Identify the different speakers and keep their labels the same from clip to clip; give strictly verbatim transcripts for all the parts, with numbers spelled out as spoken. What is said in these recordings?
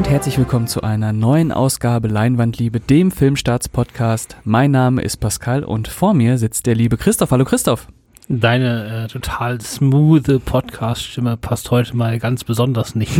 Speaker 1: und herzlich willkommen zu einer neuen Ausgabe Leinwandliebe, dem Filmstarts-Podcast. Mein Name ist Pascal und vor mir sitzt der liebe Christoph. Hallo Christoph.
Speaker 2: Deine äh, total smooth Podcast-Stimme passt heute mal ganz besonders nicht.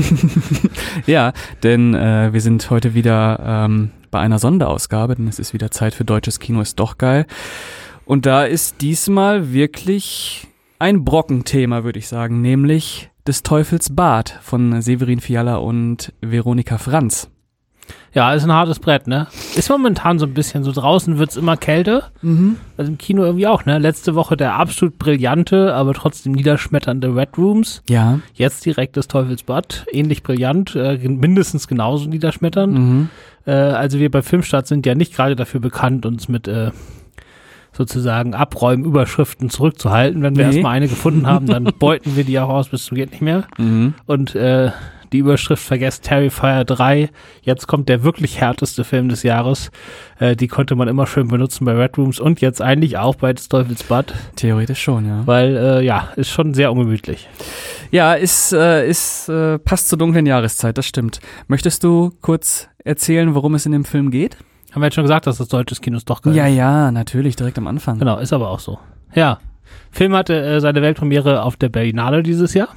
Speaker 1: Ja, denn äh, wir sind heute wieder ähm, bei einer Sonderausgabe, denn es ist wieder Zeit für deutsches Kino ist doch geil. Und da ist diesmal wirklich ein Brockenthema, würde ich sagen, nämlich des Teufels Bad von Severin Fiala und Veronika Franz.
Speaker 2: Ja, ist ein hartes Brett, ne? Ist momentan so ein bisschen so, draußen wird's immer kälter, mhm. Also im Kino irgendwie auch, ne? Letzte Woche der absolut brillante, aber trotzdem niederschmetternde Red Rooms.
Speaker 1: Ja.
Speaker 2: Jetzt direkt des Teufels Bad, ähnlich brillant, äh, mindestens genauso niederschmetternd. Mhm. Äh, also wir bei Filmstart sind ja nicht gerade dafür bekannt, uns mit äh, sozusagen Abräumüberschriften zurückzuhalten. Wenn wir nee. erstmal eine gefunden haben, dann beuten wir die auch aus bis zum geht nicht mehr. Mhm. Und äh, die Überschrift vergesst Terrifier drei, jetzt kommt der wirklich härteste Film des Jahres. Äh, die konnte man immer schön benutzen bei Red Rooms und jetzt eigentlich auch bei des Teufels Bad.
Speaker 1: Theoretisch schon, ja.
Speaker 2: Weil, äh, ja, ist schon sehr ungemütlich.
Speaker 1: Ja, ist, äh, ist äh, passt zur dunklen Jahreszeit, das stimmt. Möchtest du kurz erzählen, worum es in dem Film geht?
Speaker 2: Haben wir jetzt schon gesagt, dass das deutsches Kino ist doch geil.
Speaker 1: Ja, ja, natürlich, direkt am Anfang.
Speaker 2: Genau, ist aber auch so. Ja, Film hatte äh, seine Weltpremiere auf der Berlinale dieses Jahr.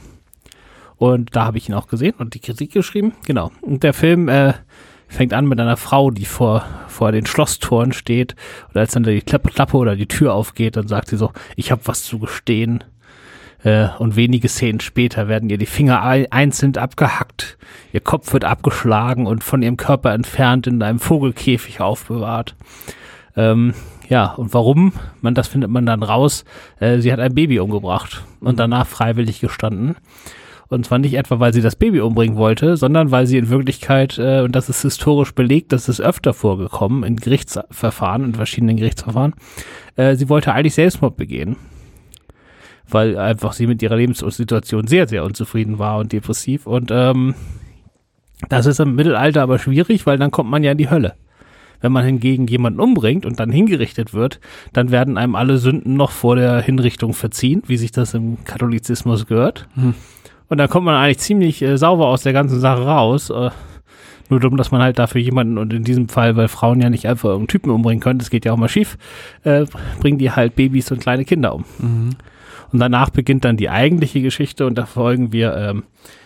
Speaker 2: Und da habe ich ihn auch gesehen und die Kritik geschrieben. Genau. Und der Film äh, fängt an mit einer Frau, die vor vor den Schlosstoren steht. Und als dann die Klappe oder die Tür aufgeht, dann sagt sie so, ich habe was zu gestehen. Äh, und wenige Szenen später werden ihr die Finger einzeln abgehackt. Ihr Kopf wird abgeschlagen und von ihrem Körper entfernt in einem Vogelkäfig aufbewahrt. Ähm, ja, und warum? Man, das findet man dann raus. Äh, sie hat ein Baby umgebracht und danach freiwillig gestanden. Und zwar nicht etwa, weil sie das Baby umbringen wollte, sondern weil sie in Wirklichkeit, äh, und das ist historisch belegt, das ist öfter vorgekommen in Gerichtsverfahren, in verschiedenen Gerichtsverfahren, äh, sie wollte eigentlich Selbstmord begehen. Weil einfach sie mit ihrer Lebenssituation sehr, sehr unzufrieden war und depressiv. Und ähm, das ist im Mittelalter aber schwierig, weil dann kommt man ja in die Hölle. Wenn man hingegen jemanden umbringt und dann hingerichtet wird, dann werden einem alle Sünden noch vor der Hinrichtung verziehen, wie sich das im Katholizismus gehört. Hm. Und dann kommt man eigentlich ziemlich äh, sauber aus der ganzen Sache raus. Äh, nur dumm, dass man halt dafür jemanden, und in diesem Fall, weil Frauen ja nicht einfach irgendeinen Typen umbringen können, das geht ja auch mal schief, äh, bringen die halt Babys und kleine Kinder um. Mhm. Und danach beginnt dann die eigentliche Geschichte und da folgen wir ähm,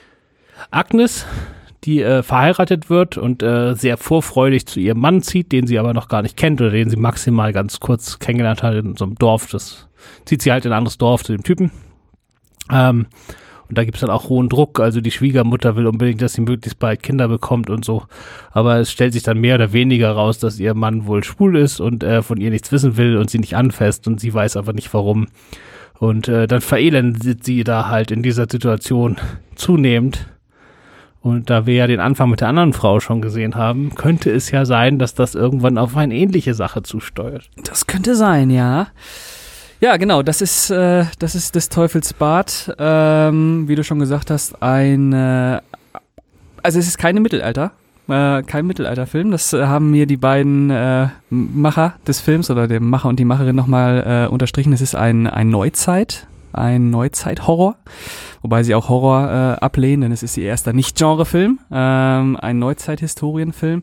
Speaker 2: Agnes, die äh, verheiratet wird und äh, sehr vorfreudig zu ihrem Mann zieht, den sie aber noch gar nicht kennt oder den sie maximal ganz kurz kennengelernt hat in so einem Dorf. Das zieht sie halt in ein anderes Dorf zu dem Typen. Ähm, Und da gibt es dann auch hohen Druck, also die Schwiegermutter will unbedingt, dass sie möglichst bald Kinder bekommt und so. Aber es stellt sich dann mehr oder weniger raus, dass ihr Mann wohl schwul ist und äh, von ihr nichts wissen will und sie nicht anfasst und sie weiß aber nicht warum. Und äh, dann verelendet sie da halt in dieser Situation zunehmend. Und da wir ja den Anfang mit der anderen Frau schon gesehen haben, könnte es ja sein, dass das irgendwann auf eine ähnliche Sache zusteuert.
Speaker 1: Das könnte sein, ja. Ja, genau, das ist, äh, das ist des Teufels Bad, ähm, wie du schon gesagt hast, ein, äh, also es ist keine Mittelalter, äh, kein Mittelalterfilm, das äh, haben mir die beiden äh, Macher des Films oder der Macher und die Macherin nochmal äh, unterstrichen, es ist ein, ein Neuzeit, ein Neuzeit-Horror, wobei sie auch Horror äh, ablehnen, denn es ist ihr erster Nicht-Genre-Film, ähm, ein Neuzeit-Historienfilm.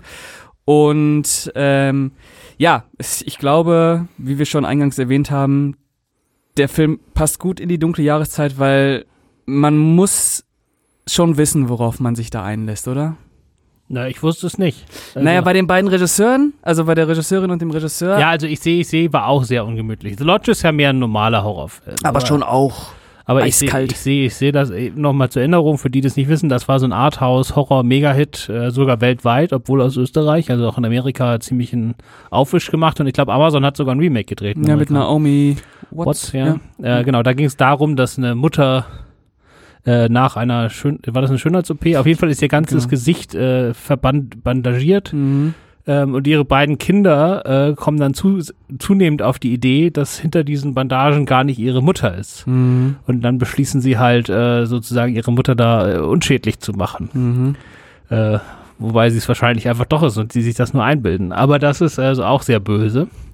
Speaker 1: Und ähm, ja, es, ich glaube, wie wir schon eingangs erwähnt haben, der Film passt gut in die dunkle Jahreszeit, weil man muss schon wissen, worauf man sich da einlässt, oder?
Speaker 2: Na, ich wusste es nicht.
Speaker 1: Also, naja, bei den beiden Regisseuren, also bei der Regisseurin und dem Regisseur.
Speaker 2: Ja, also ich sehe, ich sehe, war auch sehr ungemütlich. The Lodge ist ja mehr ein normaler Horrorfilm.
Speaker 1: Aber, aber schon auch
Speaker 2: aber eiskalt. Ich sehe, ich sehe, ich sehe das nochmal zur Erinnerung, für die das nicht wissen, das war so ein Arthouse-Horror-Mega-Hit, äh, sogar weltweit, obwohl aus Österreich, also auch in Amerika ziemlich einen Aufwisch gemacht und ich glaube, Amazon hat sogar ein Remake gedreht.
Speaker 1: Ja, mit Naomi Watts.
Speaker 2: Watts ja. ja. Äh, genau, da ging es darum, dass eine Mutter äh, nach einer, Schön war das eine Schönheits-O P? Auf jeden Fall ist ihr ganzes genau. Gesicht äh, verbandagiert. Mhm. Ähm, und ihre beiden Kinder äh, kommen dann zu, zunehmend auf die Idee, dass hinter diesen Bandagen gar nicht ihre Mutter ist. Mhm. Und dann beschließen sie halt äh, sozusagen ihre Mutter da äh, unschädlich zu machen. Mhm. Äh, wobei sie es wahrscheinlich einfach doch ist und sie sich das nur einbilden. Aber das ist also auch sehr böse.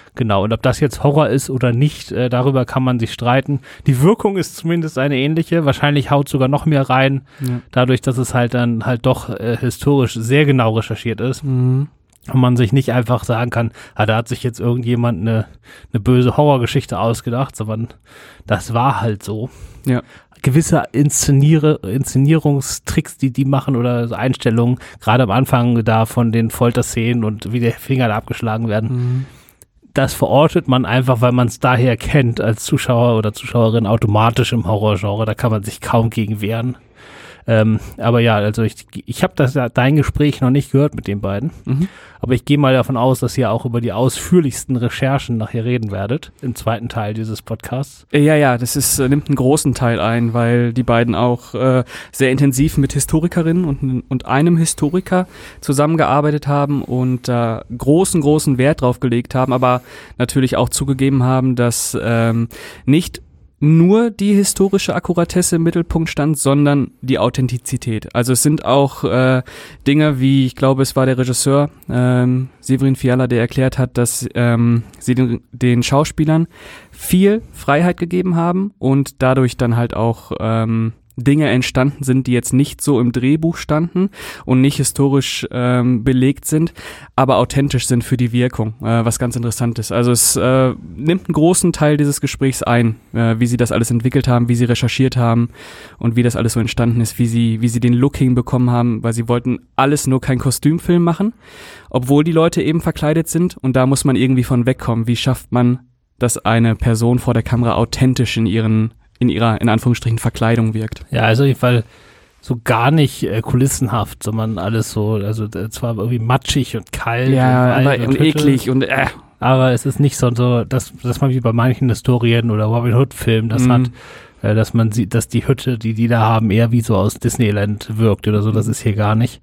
Speaker 2: Genau, und ob das jetzt Horror ist oder nicht, äh, darüber kann man sich streiten. Die Wirkung ist zumindest eine ähnliche, wahrscheinlich haut sogar noch mehr rein, ja. dadurch, dass es halt dann halt doch äh, historisch sehr genau recherchiert ist. Mhm. Und man sich nicht einfach sagen kann, ah, da hat sich jetzt irgendjemand eine, eine böse Horrorgeschichte ausgedacht, sondern das war halt so.
Speaker 1: Ja.
Speaker 2: Gewisse Inszeniere, Inszenierungstricks, die die machen oder so Einstellungen, gerade am Anfang da von den Folterszenen und wie die Finger da abgeschlagen werden, mhm. das verortet man einfach, weil man es daher kennt als Zuschauer oder Zuschauerin automatisch im Horrorgenre, da kann man sich kaum gegen wehren. Ähm, aber ja, also ich, ich habe das dein Gespräch noch nicht gehört mit den beiden, mhm. aber ich gehe mal davon aus, dass ihr auch über die ausführlichsten Recherchen nachher reden werdet, im zweiten Teil dieses Podcasts.
Speaker 1: Ja, ja, das ist, nimmt einen großen Teil ein, weil die beiden auch äh, sehr intensiv mit Historikerinnen und, und einem Historiker zusammengearbeitet haben und da äh, großen, großen Wert drauf gelegt haben, aber natürlich auch zugegeben haben, dass ähm, nicht nur die historische Akkuratesse im Mittelpunkt stand, sondern die Authentizität. Also es sind auch äh, Dinge wie, ich glaube, es war der Regisseur ähm, Severin Fiala, der erklärt hat, dass ähm, sie den, den Schauspielern viel Freiheit gegeben haben und dadurch dann halt auch ähm, Dinge entstanden sind, die jetzt nicht so im Drehbuch standen und nicht historisch ähm, belegt sind, aber authentisch sind für die Wirkung, äh, was ganz interessant ist. Also es äh, nimmt einen großen Teil dieses Gesprächs ein, äh, wie sie das alles entwickelt haben, wie sie recherchiert haben und wie das alles so entstanden ist, wie sie, wie sie den Look hinbekommen haben, weil sie wollten alles nur kein Kostümfilm machen, obwohl die Leute eben verkleidet sind und da muss man irgendwie von wegkommen. Wie schafft man, dass eine Person vor der Kamera authentisch in ihren in ihrer, in Anführungsstrichen, Verkleidung wirkt.
Speaker 2: Ja, also auf jeden Fall so gar nicht äh, kulissenhaft, sondern alles so, also äh, zwar irgendwie matschig und kalt
Speaker 1: ja,
Speaker 2: und,
Speaker 1: und, und, und eklig und äh.
Speaker 2: aber es ist nicht so, so dass, dass man wie bei manchen Historien oder Robin Hood-Filmen das mhm. hat, äh, dass man sieht, dass die Hütte, die die da haben, eher wie so aus Disneyland wirkt oder so, das ist hier gar nicht.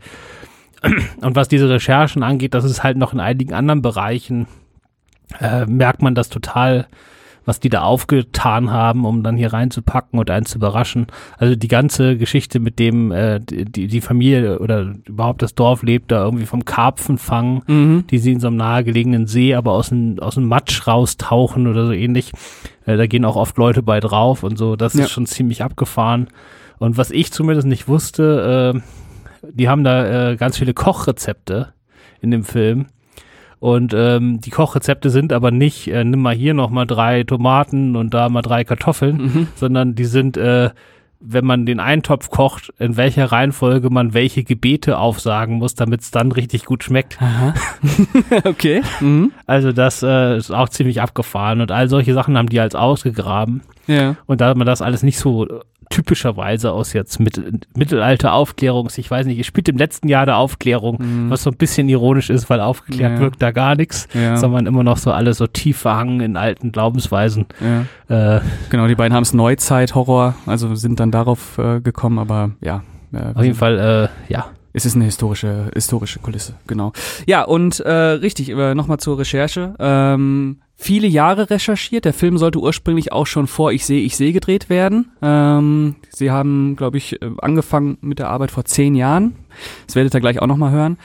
Speaker 2: Und was diese Recherchen angeht, das ist halt noch in einigen anderen Bereichen, äh, merkt man das total, was die da aufgetan haben, um dann hier reinzupacken und einen zu überraschen. Also die ganze Geschichte mit dem, äh, die, die Familie oder überhaupt das Dorf lebt da irgendwie vom Karpfenfang, mhm. die sie in so einem nahegelegenen See aber aus dem, aus dem Matsch raustauchen oder so ähnlich. Äh, da gehen auch oft Leute bei drauf und so. Das ja. ist schon ziemlich abgefahren. Und was ich zumindest nicht wusste, äh, die haben da äh, ganz viele Kochrezepte in dem Film. Und ähm, die Kochrezepte sind aber nicht, äh, nimm mal hier noch mal drei Tomaten und da mal drei Kartoffeln, mhm. sondern die sind, äh, wenn man den Eintopf kocht, in welcher Reihenfolge man welche Gebete aufsagen muss, damit es dann richtig gut schmeckt.
Speaker 1: Aha. Okay.
Speaker 2: Mhm. Also das äh, ist auch ziemlich abgefahren und all solche Sachen haben die als ausgegraben.
Speaker 1: Ja.
Speaker 2: Und da man das alles nicht so typischerweise aus jetzt Mittel, Mittelalter Aufklärungs, ich weiß nicht, ihr spielt im letzten Jahr der Aufklärung, mhm. was so ein bisschen ironisch ist, weil aufgeklärt ja. wirkt da gar nichts, ja. sondern immer noch so alles so tief verhangen in alten Glaubensweisen.
Speaker 1: Ja. Äh, genau, die beiden haben es Neuzeit-Horror, also sind dann darauf äh, gekommen, aber ja.
Speaker 2: Äh, auf jeden Fall, äh, ja.
Speaker 1: Es ist eine historische, historische Kulisse, genau. Ja, und äh, richtig, äh, nochmal zur Recherche. Ähm, viele Jahre recherchiert. Der Film sollte ursprünglich auch schon vor Ich sehe, ich sehe gedreht werden. Ähm, sie haben, glaube ich, angefangen mit der Arbeit vor zehn Jahren. Das werdet ihr gleich auch nochmal hören.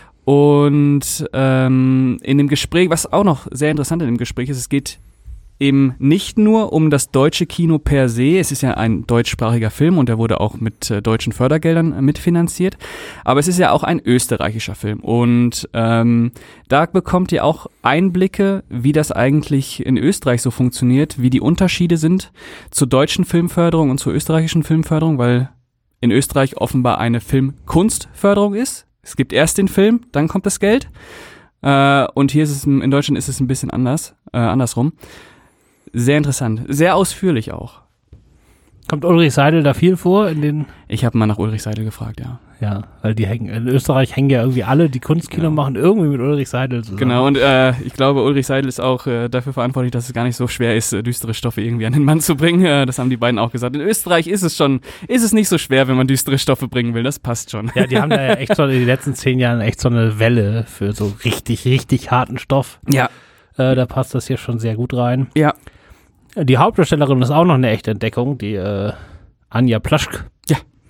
Speaker 1: Und ähm, in dem Gespräch, was auch noch sehr interessant in dem Gespräch ist, es geht eben nicht nur um das deutsche Kino per se, es ist ja ein deutschsprachiger Film und der wurde auch mit äh, deutschen Fördergeldern äh, mitfinanziert, aber es ist ja auch ein österreichischer Film und ähm, da bekommt ihr auch Einblicke, wie das eigentlich in Österreich so funktioniert, wie die Unterschiede sind zur deutschen Filmförderung und zur österreichischen Filmförderung, weil in Österreich offenbar eine Filmkunstförderung ist. Es gibt erst den Film, dann kommt das Geld äh, und hier ist es, in Deutschland ist es ein bisschen anders, äh, andersrum. Sehr interessant. Sehr ausführlich auch.
Speaker 2: Kommt Ulrich Seidel da viel vor in den?
Speaker 1: Ich habe mal nach Ulrich Seidel gefragt, ja.
Speaker 2: Ja, weil die hängen, in Österreich hängen ja irgendwie alle, die Kunstkino genau. machen irgendwie mit Ulrich Seidel zusammen.
Speaker 1: Genau, und äh, ich glaube, Ulrich Seidel ist auch äh, dafür verantwortlich, dass es gar nicht so schwer ist, äh, düstere Stoffe irgendwie an den Mann zu bringen. Äh, das haben die beiden auch gesagt. In Österreich ist es schon, ist es nicht so schwer, wenn man düstere Stoffe bringen will. Das passt schon.
Speaker 2: Ja, die haben da ja echt so in den letzten zehn Jahren echt so eine Welle für so richtig, richtig harten Stoff.
Speaker 1: Ja.
Speaker 2: Äh, da passt das hier schon sehr gut rein.
Speaker 1: Ja.
Speaker 2: Die Hauptdarstellerin ist auch noch eine echte Entdeckung, die äh, Anja Plaschk.
Speaker 1: Ja.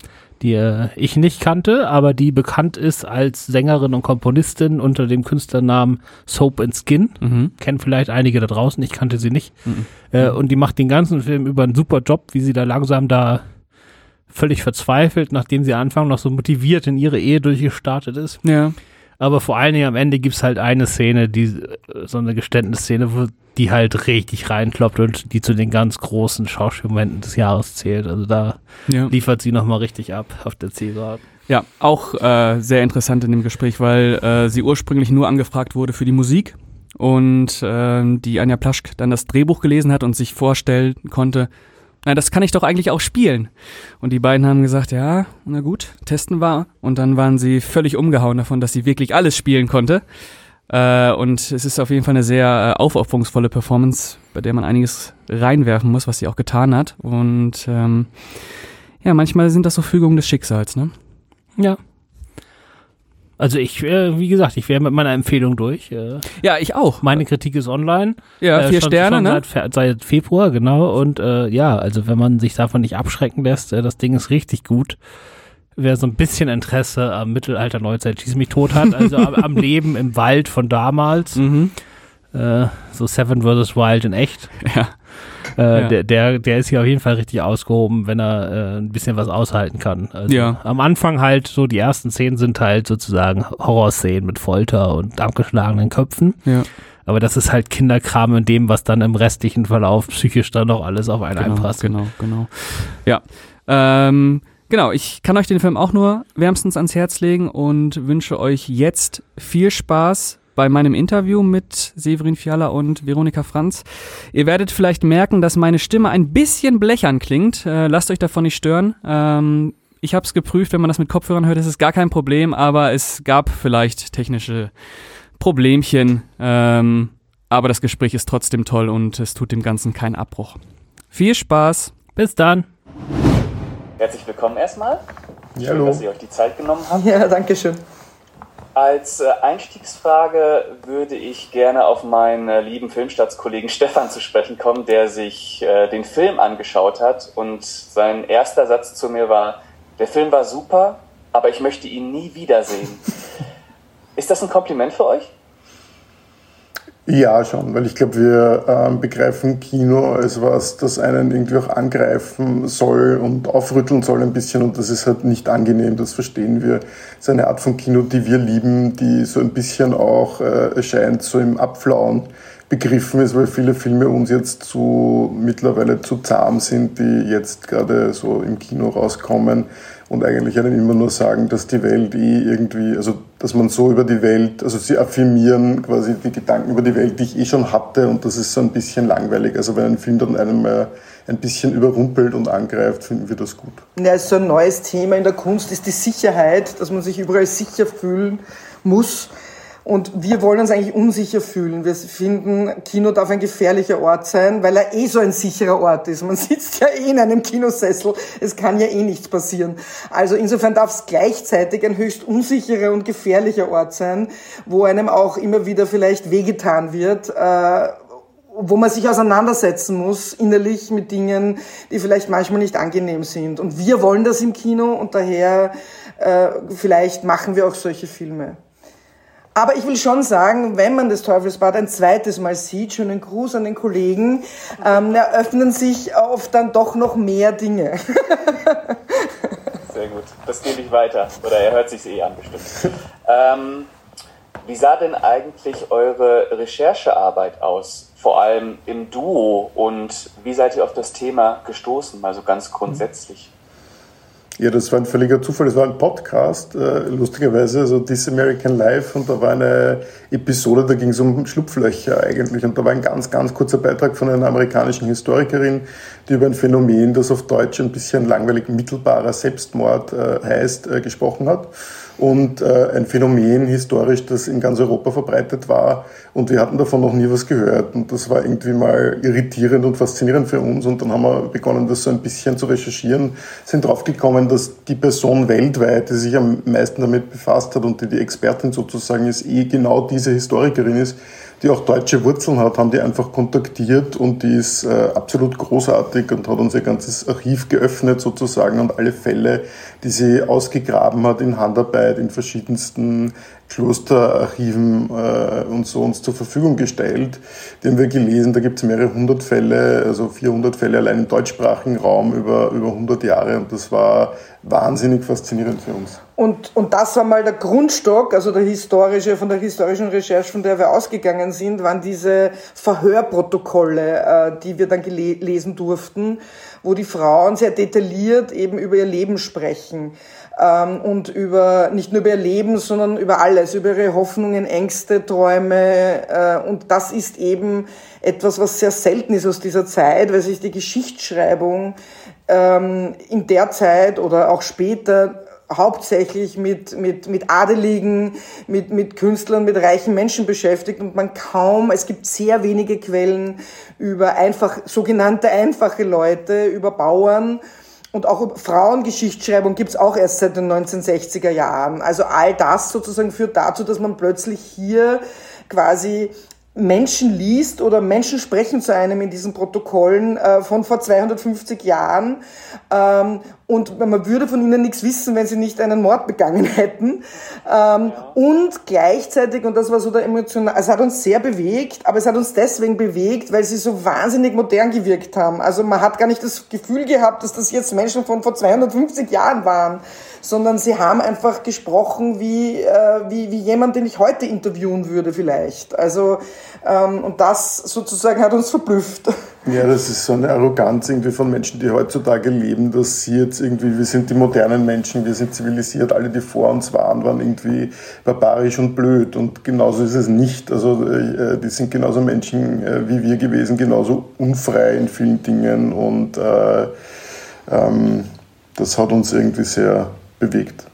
Speaker 2: die äh, ich nicht kannte, aber die bekannt ist als Sängerin und Komponistin unter dem Künstlernamen Soap and Skin.
Speaker 1: Mhm.
Speaker 2: Kennen vielleicht einige da draußen, ich kannte sie nicht.
Speaker 1: Mhm.
Speaker 2: Äh, und die macht den ganzen Film über einen super Job, wie sie da langsam da völlig verzweifelt, nachdem sie Anfang noch so motiviert in ihre Ehe durchgestartet ist.
Speaker 1: Ja.
Speaker 2: Aber vor allen Dingen am Ende gibt's halt eine Szene, die so eine Geständnisszene, wo die halt richtig reinkloppt und die zu den ganz großen Schauspielmomenten des Jahres zählt. Also da
Speaker 1: Ja.
Speaker 2: liefert sie nochmal richtig ab auf der Zielgeraden.
Speaker 1: Ja, auch äh, sehr interessant in dem Gespräch, weil äh, sie ursprünglich nur angefragt wurde für die Musik und äh, die Anja Plaschk dann das Drehbuch gelesen hat und sich vorstellen konnte, na, das kann ich doch eigentlich auch spielen. Und die beiden haben gesagt, ja, na gut, testen wir. Und dann waren sie völlig umgehauen davon, dass sie wirklich alles spielen konnte. Äh, und es ist auf jeden Fall eine sehr äh, aufopferungsvolle Performance, bei der man einiges reinwerfen muss, was sie auch getan hat. Und ähm, ja, manchmal sind das so Fügungen des Schicksals, ne?
Speaker 2: Ja. Also ich, äh, wie gesagt, ich wäre mit meiner Empfehlung durch. Äh,
Speaker 1: Ja, ich auch.
Speaker 2: meine Kritik ist online.
Speaker 1: Ja,
Speaker 2: Äh,
Speaker 1: vier
Speaker 2: schon,
Speaker 1: Sterne,
Speaker 2: schon
Speaker 1: ne?
Speaker 2: Seit, Fe- seit Februar, genau. Und äh, ja, also wenn man sich davon nicht abschrecken lässt, äh, das Ding ist richtig gut. Wer so ein bisschen Interesse am Mittelalter, Neuzeit, schieß mich tot hat, also am, am Leben im Wald von damals,
Speaker 1: Mhm.
Speaker 2: äh, so Seven versus. Wild in echt,
Speaker 1: Ja.
Speaker 2: äh,
Speaker 1: Ja.
Speaker 2: der, der, der ist hier auf jeden Fall richtig ausgehoben, wenn er äh, ein bisschen was aushalten kann. Also
Speaker 1: Ja.
Speaker 2: am Anfang halt so, die ersten Szenen sind halt sozusagen Horrorszenen mit Folter und abgeschlagenen Köpfen.
Speaker 1: Ja.
Speaker 2: Aber das ist halt Kinderkram in dem, was dann im restlichen Verlauf psychisch dann noch alles auf einen
Speaker 1: Genau,
Speaker 2: einpasst.
Speaker 1: genau, genau. Ja. Ähm, genau, ich kann euch den Film auch nur wärmstens ans Herz legen und wünsche euch jetzt viel Spaß bei meinem Interview mit Severin Fiala und Veronika Franz. Ihr werdet vielleicht merken, dass meine Stimme ein bisschen blechern klingt. Äh, lasst euch davon nicht stören. Ähm, ich habe es geprüft, wenn man das mit Kopfhörern hört, ist es gar kein Problem, aber es gab vielleicht technische Problemchen. Ähm, aber das Gespräch ist trotzdem toll und es tut dem Ganzen keinen Abbruch. Viel Spaß.
Speaker 2: Bis dann.
Speaker 3: Herzlich willkommen erstmal.
Speaker 4: Ja,
Speaker 3: Schön,
Speaker 4: hallo.
Speaker 3: dass ihr euch die Zeit genommen habt.
Speaker 4: Ja, danke schön.
Speaker 3: Als äh, Einstiegsfrage würde ich gerne auf meinen äh, lieben Filmstarts-Kollegen Stefan zu sprechen kommen, der sich äh, den Film angeschaut hat und sein erster Satz zu mir war, der Film war super, aber ich möchte ihn nie wiedersehen. Ist das ein Kompliment für euch?
Speaker 4: Ja, schon, weil ich glaube, wir ähm, begreifen Kino als was, das einen irgendwie auch angreifen soll und aufrütteln soll ein bisschen, und das ist halt nicht angenehm, das verstehen wir. Es ist eine Art von Kino, die wir lieben, die so ein bisschen auch äh, erscheint, so im Abflauen begriffen ist, weil viele Filme uns jetzt zu mittlerweile zu zahm sind, die jetzt gerade so im Kino rauskommen und eigentlich einem immer nur sagen, dass die Welt eh irgendwie, also dass man so über die Welt, also sie affirmieren quasi die Gedanken über die Welt, die ich eh schon hatte, und das ist so ein bisschen langweilig. Also wenn ein Film dann einem mal ein bisschen überrumpelt und angreift, finden wir das gut.
Speaker 5: Ja, so ein neues Thema in der Kunst ist die Sicherheit, dass man sich überall sicher fühlen muss. Und wir wollen uns eigentlich unsicher fühlen. Wir finden, Kino darf ein gefährlicher Ort sein, weil er eh so ein sicherer Ort ist. Man sitzt ja eh in einem Kinosessel. Es kann ja eh nichts passieren. Also insofern darf es gleichzeitig ein höchst unsicherer und gefährlicher Ort sein, wo einem auch immer wieder vielleicht wehgetan wird, äh, wo man sich auseinandersetzen muss, innerlich mit Dingen, die vielleicht manchmal nicht angenehm sind. Und wir wollen das im Kino, und daher äh, vielleicht machen wir auch solche Filme. Aber ich will schon sagen, wenn man das Teufelsbad ein zweites Mal sieht, schönen Gruß an den Kollegen, ähm, eröffnen sich oft dann doch noch mehr Dinge.
Speaker 3: Sehr gut, das gebe ich weiter. Oder er hört sich's eh an, bestimmt. Ähm, wie sah denn eigentlich eure Recherchearbeit aus? Vor allem im Duo. Und wie seid ihr auf das Thema gestoßen? Also ganz grundsätzlich.
Speaker 4: Ja, das war ein völliger Zufall. Das war ein Podcast, äh, lustigerweise, also This American Life, und da war eine Episode, da ging es um Schlupflöcher eigentlich, und da war ein ganz, ganz kurzer Beitrag von einer amerikanischen Historikerin, die über ein Phänomen, das auf Deutsch ein bisschen langweilig mittelbarer Selbstmord äh, heißt, äh, gesprochen hat. Und äh, ein Phänomen historisch, das in ganz Europa verbreitet war, und wir hatten davon noch nie was gehört, und das war irgendwie mal irritierend und faszinierend für uns, und dann haben wir begonnen, das so ein bisschen zu recherchieren, sind draufgekommen, dass die Person weltweit, die sich am meisten damit befasst hat und die die Expertin sozusagen ist, eh genau diese Historikerin ist, die auch deutsche Wurzeln hat, haben die einfach kontaktiert und die ist äh, absolut großartig und hat uns ihr ganzes Archiv geöffnet sozusagen und alle Fälle, die sie ausgegraben hat in Handarbeit, in verschiedensten Klosterarchiven äh, und so uns zur Verfügung gestellt. Die haben wir gelesen, da gibt es mehrere hundert Fälle, also vierhundert Fälle allein im deutschsprachigen Raum über, über hundert Jahre und das war wahnsinnig faszinierend für uns.
Speaker 5: Und, und das war mal der Grundstock, also der historische, von der historischen Recherche, von der wir ausgegangen sind, waren diese Verhörprotokolle, äh, die wir dann gele- lesen durften, wo die Frauen sehr detailliert eben über ihr Leben sprechen. Ähm, und über, nicht nur über ihr Leben, sondern über alles, über ihre Hoffnungen, Ängste, Träume. Äh, und das ist eben etwas, was sehr selten ist aus dieser Zeit, weil sich die Geschichtsschreibung ähm, in der Zeit oder auch später hauptsächlich mit, mit, mit Adeligen, mit, mit Künstlern, mit reichen Menschen beschäftigt und man kaum, es gibt sehr wenige Quellen über einfach, sogenannte einfache Leute, über Bauern. Und auch über Frauengeschichtsschreibung gibt's auch erst seit den neunzehnhundertsechziger Jahren. Also all das sozusagen führt dazu, dass man plötzlich hier quasi Menschen liest oder Menschen sprechen zu einem in diesen Protokollen äh, von vor zweihundertfünfzig Jahren. Ähm, und man würde von ihnen nichts wissen, wenn sie nicht einen Mord begangen hätten. Ähm, ja. Und gleichzeitig, und das war so der emotional, es hat uns sehr bewegt, aber es hat uns deswegen bewegt, weil sie so wahnsinnig modern gewirkt haben. Also man hat gar nicht das Gefühl gehabt, dass das jetzt Menschen von vor zweihundertfünfzig Jahren waren, sondern sie haben einfach gesprochen wie, äh, wie, wie jemand, den ich heute interviewen würde vielleicht. Also, ähm, und das sozusagen hat uns verblüfft.
Speaker 4: Ja, das ist so eine Arroganz irgendwie von Menschen, die heutzutage leben, dass sie jetzt irgendwie, wir sind die modernen Menschen, wir sind zivilisiert, alle, die vor uns waren, waren irgendwie barbarisch und blöd und genauso ist es nicht. Also äh, die sind genauso Menschen äh, wie wir gewesen, genauso unfrei in vielen Dingen und äh, ähm, das hat uns irgendwie sehr bewegt.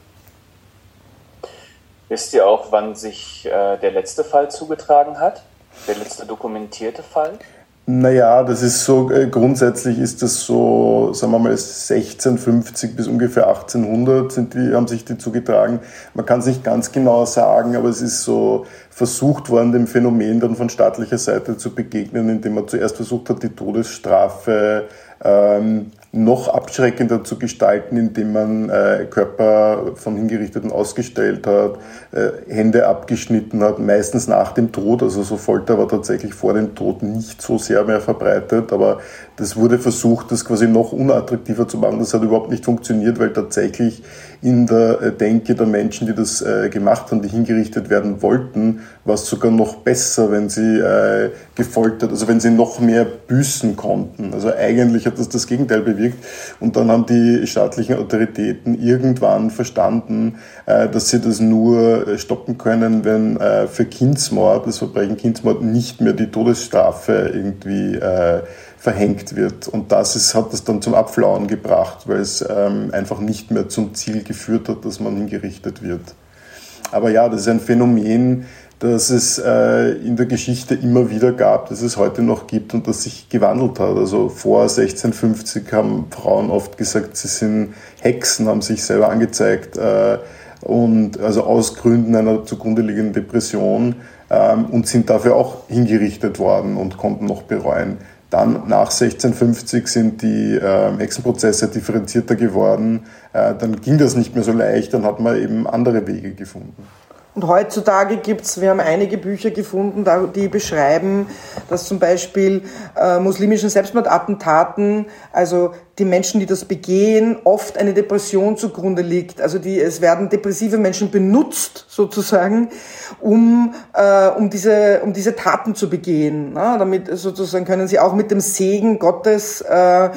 Speaker 3: Wisst ihr auch, wann sich äh, der letzte Fall zugetragen hat? Der letzte dokumentierte Fall?
Speaker 4: Naja, das ist so, äh, grundsätzlich ist das so, sagen wir mal, sechzehnhundertfünfzig bis ungefähr achtzehnhundert sind die, haben sich die zugetragen. Man kann es nicht ganz genau sagen, aber es ist so versucht worden, dem Phänomen dann von staatlicher Seite zu begegnen, indem man zuerst versucht hat, die Todesstrafe ähm, noch abschreckender zu gestalten, indem man äh, Körper von Hingerichteten ausgestellt hat, äh, Hände abgeschnitten hat, meistens nach dem Tod, also so Folter war tatsächlich vor dem Tod nicht so sehr mehr verbreitet, aber das wurde versucht, das quasi noch unattraktiver zu machen. Das hat überhaupt nicht funktioniert, weil tatsächlich in der Denke der Menschen, die das äh, gemacht haben, die hingerichtet werden wollten, war es sogar noch besser, wenn sie äh, gefoltert, also wenn sie noch mehr büßen konnten. Also eigentlich hat das das Gegenteil bewirkt. Und dann haben die staatlichen Autoritäten irgendwann verstanden, äh, dass sie das nur stoppen können, wenn äh, für Kindsmord, das Verbrechen Kindsmord, nicht mehr die Todesstrafe irgendwie äh, verhängt wird. Und das ist, hat das dann zum Abflauen gebracht, weil es ähm, einfach nicht mehr zum Ziel geführt hat, dass man hingerichtet wird. Aber ja, das ist ein Phänomen, das es äh, in der Geschichte immer wieder gab, das es heute noch gibt und das sich gewandelt hat. Also vor sechzehnhundertfünfzig haben Frauen oft gesagt, sie sind Hexen, haben sich selber angezeigt äh, und also aus Gründen einer zugrunde liegenden Depression ähm, und sind dafür auch hingerichtet worden und konnten noch bereuen. Dann nach sechzehnhundertfünfzig sind die äh, Hexenprozesse differenzierter geworden. Äh, dann ging das nicht mehr so leicht, dann hat man eben andere Wege gefunden.
Speaker 5: Und heutzutage gibt's, wir haben einige Bücher gefunden, die beschreiben, dass zum Beispiel äh, muslimischen Selbstmordattentaten, also die Menschen, die das begehen, oft eine Depression zugrunde liegt. Also die, es werden depressive Menschen benutzt, sozusagen, um, äh, um, diese, um diese Taten zu begehen. Na, damit sozusagen können sie auch mit dem Segen Gottes äh,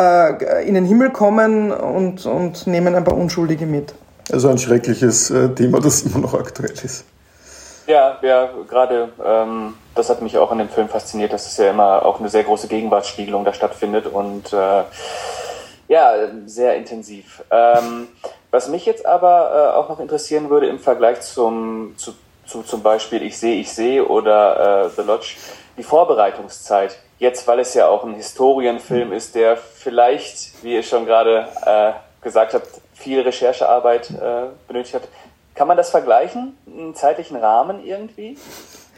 Speaker 5: äh, in den Himmel kommen und, und nehmen ein paar Unschuldige mit.
Speaker 4: Also ein schreckliches äh, Thema, das immer noch aktuell ist.
Speaker 3: Ja, ja, gerade ähm, das hat mich auch an dem Film fasziniert, dass es ja immer auch eine sehr große Gegenwartsspiegelung da stattfindet und äh, ja, sehr intensiv. Ähm, was mich jetzt aber äh, auch noch interessieren würde im Vergleich zum, zu, zu zum Beispiel Ich sehe, ich sehe oder äh, The Lodge, die Vorbereitungszeit. Jetzt, weil es ja auch ein Historienfilm ist, der vielleicht, wie ihr schon gerade äh, gesagt habt, viel Recherchearbeit äh, benötigt hat. Kann man das vergleichen, einen zeitlichen Rahmen irgendwie?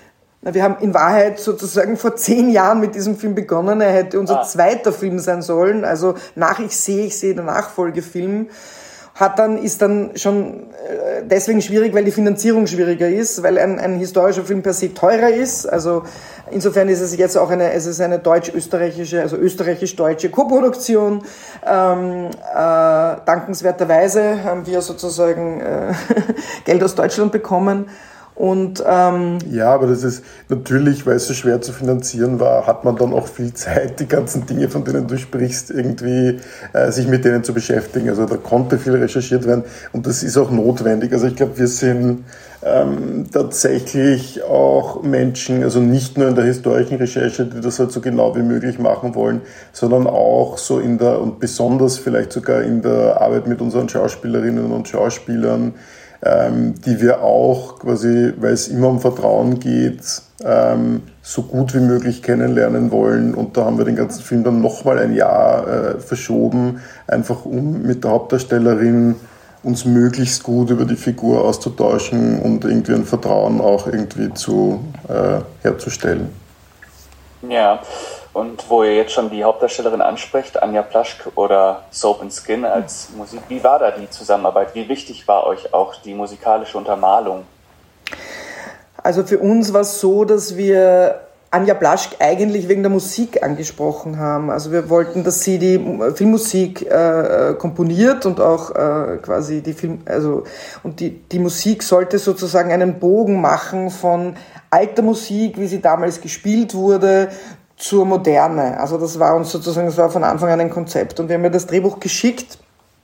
Speaker 5: Wir haben in Wahrheit sozusagen vor zehn Jahren mit diesem Film begonnen. Er hätte unser ah. zweiter Film sein sollen, also nach Ich sehe, ich sehe der Nachfolgefilm. Hat dann, ist dann schon deswegen schwierig, weil die Finanzierung schwieriger ist, weil ein, ein historischer Film per se teurer ist. Also insofern ist es jetzt auch eine, es ist eine deutsch-österreichische, also österreichisch-deutsche Koproduktion. Ähm, äh, dankenswerterweise haben wir sozusagen äh, Geld aus Deutschland bekommen. Und, ähm,
Speaker 4: ja, aber das ist natürlich, weil es so schwer zu finanzieren war, hat man dann auch viel Zeit, die ganzen Dinge, von denen du sprichst, irgendwie äh, sich mit denen zu beschäftigen. Also da konnte viel recherchiert werden und das ist auch notwendig. Also ich glaube, wir sind ähm, tatsächlich auch Menschen, also nicht nur in der historischen Recherche, die das halt so genau wie möglich machen wollen, sondern auch so in der, und besonders vielleicht sogar in der Arbeit mit unseren Schauspielerinnen und Schauspielern, Ähm, die wir auch quasi, weil es immer um Vertrauen geht, ähm, so gut wie möglich kennenlernen wollen. Und da haben wir den ganzen Film dann nochmal ein Jahr äh, verschoben, einfach um mit der Hauptdarstellerin uns möglichst gut über die Figur auszutauschen und irgendwie ein Vertrauen auch irgendwie zu, äh, herzustellen.
Speaker 3: Ja, und wo ihr jetzt schon die Hauptdarstellerin ansprecht, Anja Plaschk oder Soap and Skin als Musik, wie war da die Zusammenarbeit? Wie wichtig war euch auch die musikalische Untermalung?
Speaker 5: Also für uns war es so, dass wir Anja Plaschk eigentlich wegen der Musik angesprochen haben. Also wir wollten, dass sie die Filmmusik äh, komponiert und auch äh, quasi die Film, also und die die Musik sollte sozusagen einen Bogen machen von alter Musik, wie sie damals gespielt wurde, zur Moderne. Also das war uns sozusagen, das war von Anfang an ein Konzept. Und wir haben ihr das Drehbuch geschickt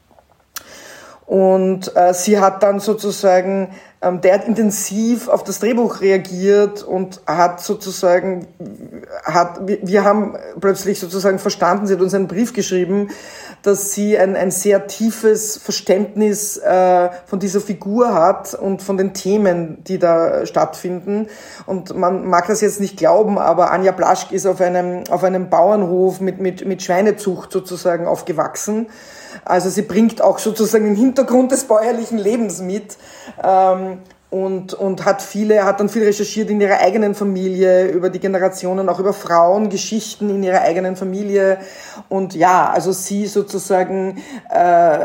Speaker 5: und äh, sie hat dann sozusagen ähm, derart intensiv auf das Drehbuch reagiert und hat sozusagen, hat, wir, wir haben plötzlich sozusagen verstanden, sie hat uns einen Brief geschrieben, dass sie ein, ein sehr tiefes Verständnis äh, von dieser Figur hat und von den Themen, die da stattfinden. Und man mag das jetzt nicht glauben, aber Anja Plaschk ist auf einem, auf einem Bauernhof mit, mit, mit Schweinezucht sozusagen aufgewachsen. Also sie bringt auch sozusagen den Hintergrund des bäuerlichen Lebens mit. Ähm, Und, und hat viele, hat dann viel recherchiert in ihrer eigenen Familie, über die Generationen, auch über Frauengeschichten in ihrer eigenen Familie. Und ja, also sie sozusagen, äh,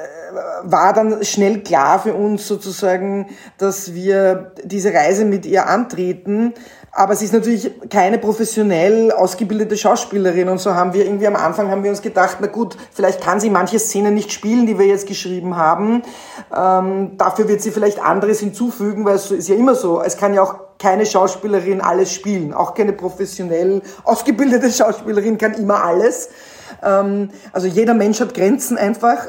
Speaker 5: war dann schnell klar für uns sozusagen, dass wir diese Reise mit ihr antreten. Aber sie ist natürlich keine professionell ausgebildete Schauspielerin und so haben wir irgendwie am Anfang haben wir uns gedacht, na gut, vielleicht kann sie manche Szenen nicht spielen, die wir jetzt geschrieben haben. Ähm, dafür wird sie vielleicht anderes hinzufügen, weil es ist ja immer so, es kann ja auch keine Schauspielerin alles spielen. Auch keine professionell ausgebildete Schauspielerin kann immer alles. Ähm, also jeder Mensch hat Grenzen einfach.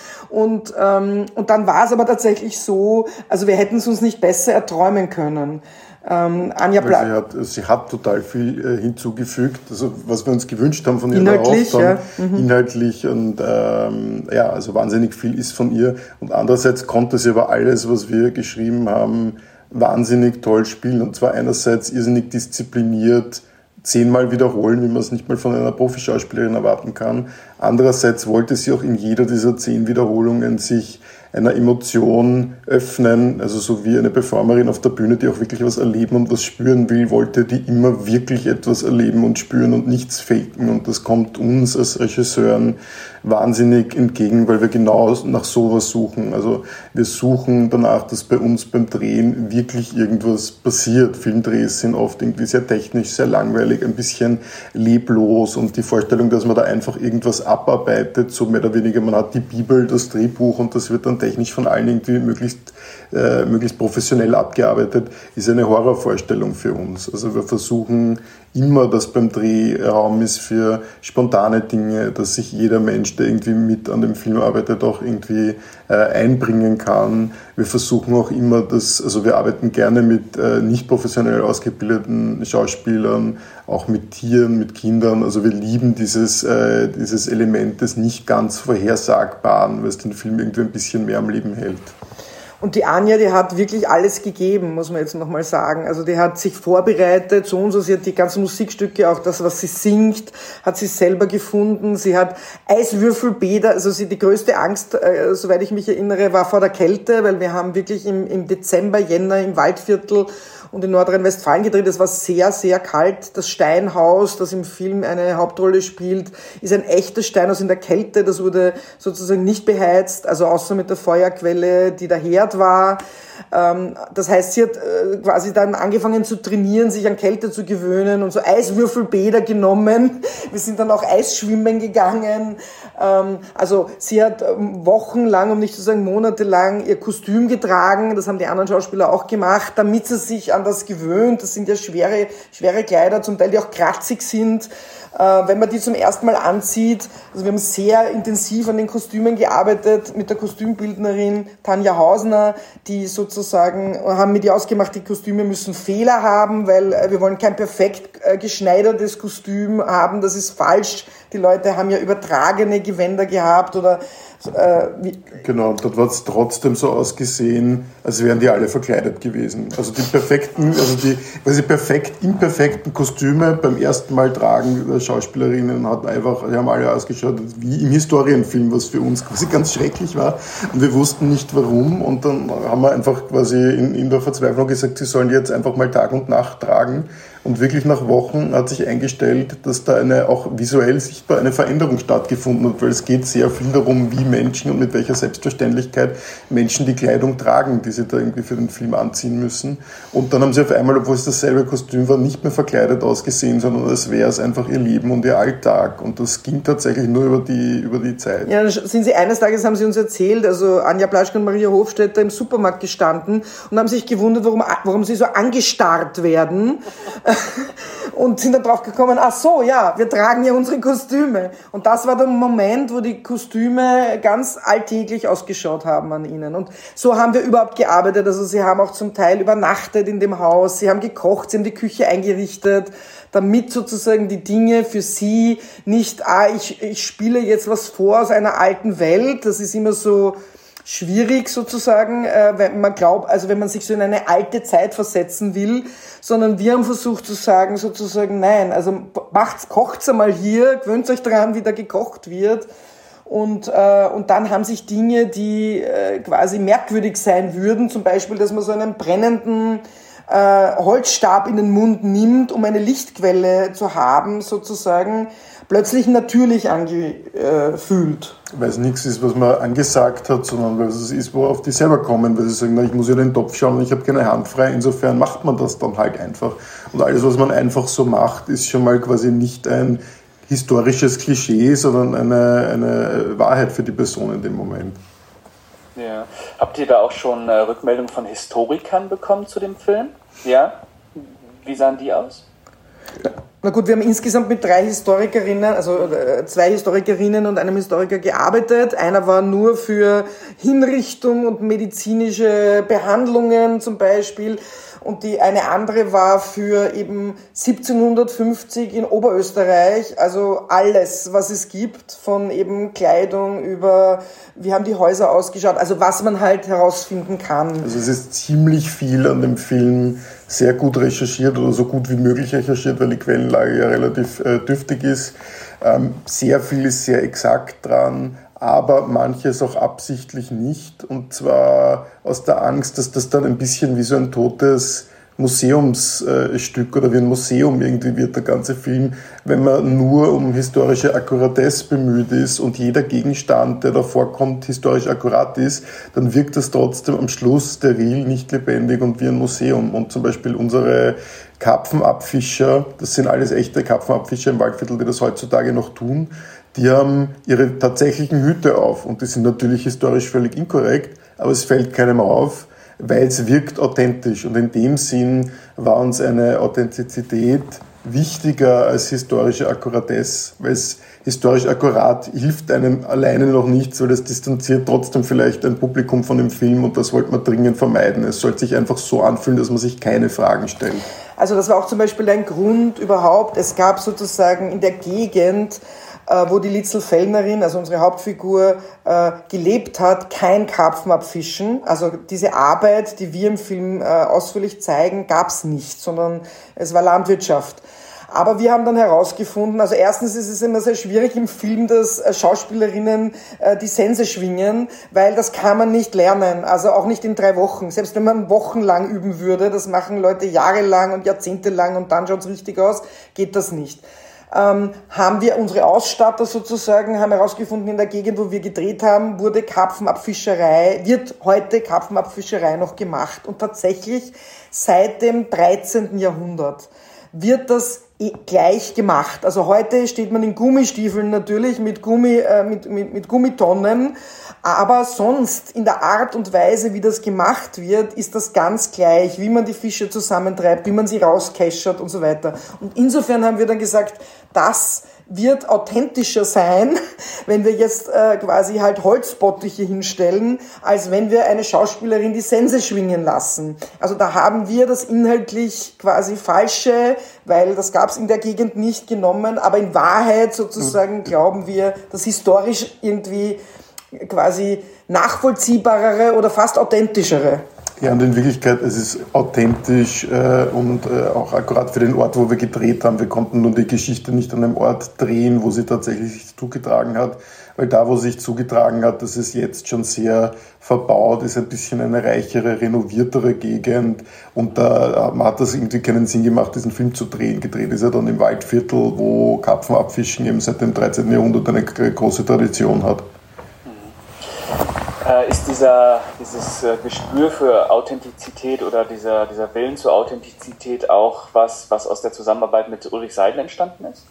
Speaker 5: Und, ähm, und dann war es aber tatsächlich so, also wir hätten es uns nicht besser erträumen können. Ähm, Anja Plaschk.
Speaker 4: Sie hat, sie hat total viel äh, hinzugefügt, also was wir uns gewünscht haben von ihr.
Speaker 5: Inhaltlich,
Speaker 4: auch,
Speaker 5: ja. Mhm.
Speaker 4: Inhaltlich und ähm, ja, also wahnsinnig viel ist von ihr. Und andererseits konnte sie aber alles, was wir geschrieben haben, wahnsinnig toll spielen. Und zwar einerseits irrsinnig diszipliniert, zehnmal wiederholen, wie man es nicht mal von einer Profischauspielerin erwarten kann. Andererseits wollte sie auch in jeder dieser zehn Wiederholungen sich einer Emotion öffnen, also so wie eine Performerin auf der Bühne, die auch wirklich was erleben und was spüren will, wollte die immer wirklich etwas erleben und spüren und nichts faken. Und das kommt uns als Regisseuren wahnsinnig entgegen, weil wir genau nach sowas suchen. Also wir suchen danach, dass bei uns beim Drehen wirklich irgendwas passiert. Filmdrehs sind oft irgendwie sehr technisch, sehr langweilig, ein bisschen leblos und die Vorstellung, dass man da einfach irgendwas abarbeitet, so mehr oder weniger, man hat die Bibel, das Drehbuch und das wird dann technisch von allen irgendwie möglichst, äh, möglichst professionell abgearbeitet, ist eine Horrorvorstellung für uns. Also wir versuchen immer, dass beim Dreh Raum ist für spontane Dinge, dass sich jeder Mensch, der irgendwie mit an dem Film arbeitet, auch irgendwie äh, einbringen kann. Wir versuchen auch immer, dass, also wir arbeiten gerne mit äh, nicht professionell ausgebildeten Schauspielern, auch mit Tieren, mit Kindern. Also wir lieben dieses, äh, dieses Element des nicht ganz Vorhersagbaren, weil es den Film irgendwie ein bisschen mehr am Leben hält.
Speaker 5: Und die Anja, die hat wirklich alles gegeben, muss man jetzt nochmal sagen. Also die hat sich vorbereitet, so und so, sie hat die ganzen Musikstücke, auch das, was sie singt, hat sie selber gefunden. Sie hat Eiswürfelbäder, also sie, die größte Angst, äh, soweit ich mich erinnere, war vor der Kälte, weil wir haben wirklich im, im Dezember, Jänner im Waldviertel und in Nordrhein-Westfalen gedreht. Es war sehr, sehr kalt. Das Steinhaus, das im Film eine Hauptrolle spielt, ist ein echtes Steinhaus in der Kälte. Das wurde sozusagen nicht beheizt, also außer mit der Feuerquelle, die der Herd war. Das heißt, sie hat quasi dann angefangen zu trainieren, sich an Kälte zu gewöhnen und so Eiswürfelbäder genommen. Wir sind dann auch Eisschwimmen gegangen. Also sie hat wochenlang, um nicht zu sagen monatelang, ihr Kostüm getragen. Das haben die anderen Schauspieler auch gemacht, damit sie sich an das gewöhnt. Das sind ja schwere, schwere Kleider, zum Teil die auch kratzig sind. Wenn man die zum ersten Mal anzieht, also wir haben sehr intensiv an den Kostümen gearbeitet mit der Kostümbildnerin Tanja Hausner, die sozusagen, haben mit ihr ausgemacht, die Kostüme müssen Fehler haben, weil wir wollen kein perfekt geschneidertes Kostüm haben, das ist falsch. Die Leute haben ja übertragene Gewänder gehabt oder äh, wie
Speaker 4: genau, dort hat es trotzdem so ausgesehen, als wären die alle verkleidet gewesen. Also die perfekten, also die quasi perfekt imperfekten Kostüme beim ersten Mal tragen der Schauspielerinnen hat einfach, die haben alle ausgeschaut wie im Historienfilm, was für uns quasi ganz schrecklich war. Und wir wussten nicht warum. Und dann haben wir einfach quasi in, in der Verzweiflung gesagt, sie sollen die jetzt einfach mal Tag und Nacht tragen. Und wirklich nach Wochen hat sich eingestellt, dass da eine auch visuell sichtbar eine Veränderung stattgefunden hat, weil es geht sehr viel darum, wie Menschen und mit welcher Selbstverständlichkeit Menschen die Kleidung tragen, die sie da irgendwie für den Film anziehen müssen. Und dann haben sie auf einmal, obwohl es dasselbe Kostüm war, nicht mehr verkleidet ausgesehen, sondern als wäre es einfach ihr Leben und ihr Alltag. Und das ging tatsächlich nur über die, über die Zeit.
Speaker 5: Ja, dann sind sie eines Tages, haben sie uns erzählt, also Anja Plaschke und Maria Hofstetter im Supermarkt gestanden und haben sich gewundert, warum, warum sie so angestarrt werden. Und sind dann drauf gekommen, ach so, ja, wir tragen ja unsere Kostüme. Und das war der Moment, wo die Kostüme ganz alltäglich ausgeschaut haben an ihnen. Und so haben wir überhaupt gearbeitet. Also sie haben auch zum Teil übernachtet in dem Haus, sie haben gekocht, sie haben die Küche eingerichtet, damit sozusagen die Dinge für sie nicht, ah, ich, ich spiele jetzt was vor aus einer alten Welt. Das ist immer so schwierig sozusagen, äh, wenn man glaubt, also wenn man sich so in eine alte Zeit versetzen will, sondern wir haben versucht zu sagen, sozusagen, nein, also macht's, kocht's einmal hier, gewöhnt euch daran, wie da gekocht wird. Und, äh, und dann haben sich Dinge, die äh, quasi merkwürdig sein würden, zum Beispiel, dass man so einen brennenden äh, Holzstab in den Mund nimmt, um eine Lichtquelle zu haben, sozusagen, plötzlich natürlich angefühlt.
Speaker 4: Weil es nichts ist, was man angesagt hat, sondern weil es ist, worauf die selber kommen, weil sie sagen, na, ich muss ja den Topf schauen und ich habe keine Hand frei, insofern macht man das dann halt einfach. Und alles, was man einfach so macht, ist schon mal quasi nicht ein historisches Klischee, sondern eine, eine Wahrheit für die Person in dem Moment.
Speaker 3: Ja. Habt ihr da auch schon äh, Rückmeldungen von Historikern bekommen zu dem Film? Ja? Wie sahen die aus?
Speaker 5: Ja. Na gut, wir haben insgesamt mit drei Historikerinnen, also zwei Historikerinnen und einem Historiker gearbeitet. Einer war nur für Hinrichtung und medizinische Behandlungen zum Beispiel. Und die eine andere war für eben siebzehnhundertfünfzig in Oberösterreich, also alles, was es gibt, von eben Kleidung über, wie haben die Häuser ausgeschaut, also was man halt herausfinden kann.
Speaker 4: Also es ist ziemlich viel an dem Film sehr gut recherchiert oder so gut wie möglich recherchiert, weil die Quellenlage ja relativ äh, dürftig ist. Ähm, sehr viel ist sehr exakt dran, aber manches auch absichtlich nicht. Und zwar aus der Angst, dass das dann ein bisschen wie so ein totes Museumsstück oder wie ein Museum irgendwie wird, der ganze Film, wenn man nur um historische Akkuratesse bemüht ist und jeder Gegenstand, der da vorkommt, historisch akkurat ist, dann wirkt das trotzdem am Schluss steril, nicht lebendig und wie ein Museum. Und zum Beispiel unsere Karpfenabfischer, das sind alles echte Karpfenabfischer im Waldviertel, die das heutzutage noch tun, die haben ihre tatsächlichen Hüte auf und die sind natürlich historisch völlig inkorrekt, aber es fällt keinem auf, weil es wirkt authentisch und in dem Sinn war uns eine Authentizität wichtiger als historische Akkuratesse, weil es historisch akkurat hilft einem alleine noch nichts, weil es distanziert trotzdem vielleicht ein Publikum von dem Film und das wollte man dringend vermeiden. Es sollte sich einfach so anfühlen, dass man sich keine Fragen stellt.
Speaker 5: Also das war auch zum Beispiel ein Grund überhaupt, es gab sozusagen in der Gegend, wo die Litzl Fellnerin, also unsere Hauptfigur, äh, gelebt hat, kein Karpfenabfischen. Also diese Arbeit, die wir im Film äh, ausführlich zeigen, gab's nicht, sondern es war Landwirtschaft. Aber wir haben dann herausgefunden, also erstens ist es immer sehr schwierig im Film, dass Schauspielerinnen die Sense schwingen, weil das kann man nicht lernen, also auch nicht in drei Wochen. Selbst wenn man wochenlang üben würde, das machen Leute jahrelang und jahrzehntelang und dann schaut es richtig aus, geht das nicht. Ähm, haben wir unsere Ausstatter sozusagen, haben herausgefunden, in der Gegend, wo wir gedreht haben, wurde Karpfenabfischerei, wird heute Karpfenabfischerei noch gemacht. Und tatsächlich seit dem dreizehnten Jahrhundert wird das gleich gemacht. Also heute steht man in Gummistiefeln natürlich mit Gummi, äh, mit, mit, mit Gummitonnen, aber sonst in der Art und Weise, wie das gemacht wird, ist das ganz gleich, wie man die Fische zusammentreibt, wie man sie rauskeschert und so weiter. Und insofern haben wir dann gesagt, das wird authentischer sein, wenn wir jetzt äh, quasi halt Holzbottiche hinstellen, als wenn wir eine Schauspielerin die Sense schwingen lassen. Also da haben wir das inhaltlich quasi falsche, weil das gab es in der Gegend nicht, genommen, aber in Wahrheit sozusagen glauben wir, das historisch irgendwie quasi nachvollziehbarere oder fast authentischere.
Speaker 4: Ja, und in Wirklichkeit, es ist authentisch äh, und äh, auch akkurat für den Ort, wo wir gedreht haben. Wir konnten nur die Geschichte nicht an einem Ort drehen, wo sie tatsächlich sich zugetragen hat, weil da, wo sie sich zugetragen hat, das ist jetzt schon sehr verbaut, ist ein bisschen eine reichere, renoviertere Gegend und da hat das irgendwie keinen Sinn gemacht, diesen Film zu drehen. Gedreht ist er dann im Waldviertel, wo Karpfenabfischen eben seit dem dreizehnten Jahrhundert eine große Tradition hat.
Speaker 3: Ist dieser, dieses Gespür für Authentizität oder dieser, dieser Willen zur Authentizität auch was, was aus der Zusammenarbeit mit Ulrich Seidel entstanden ist?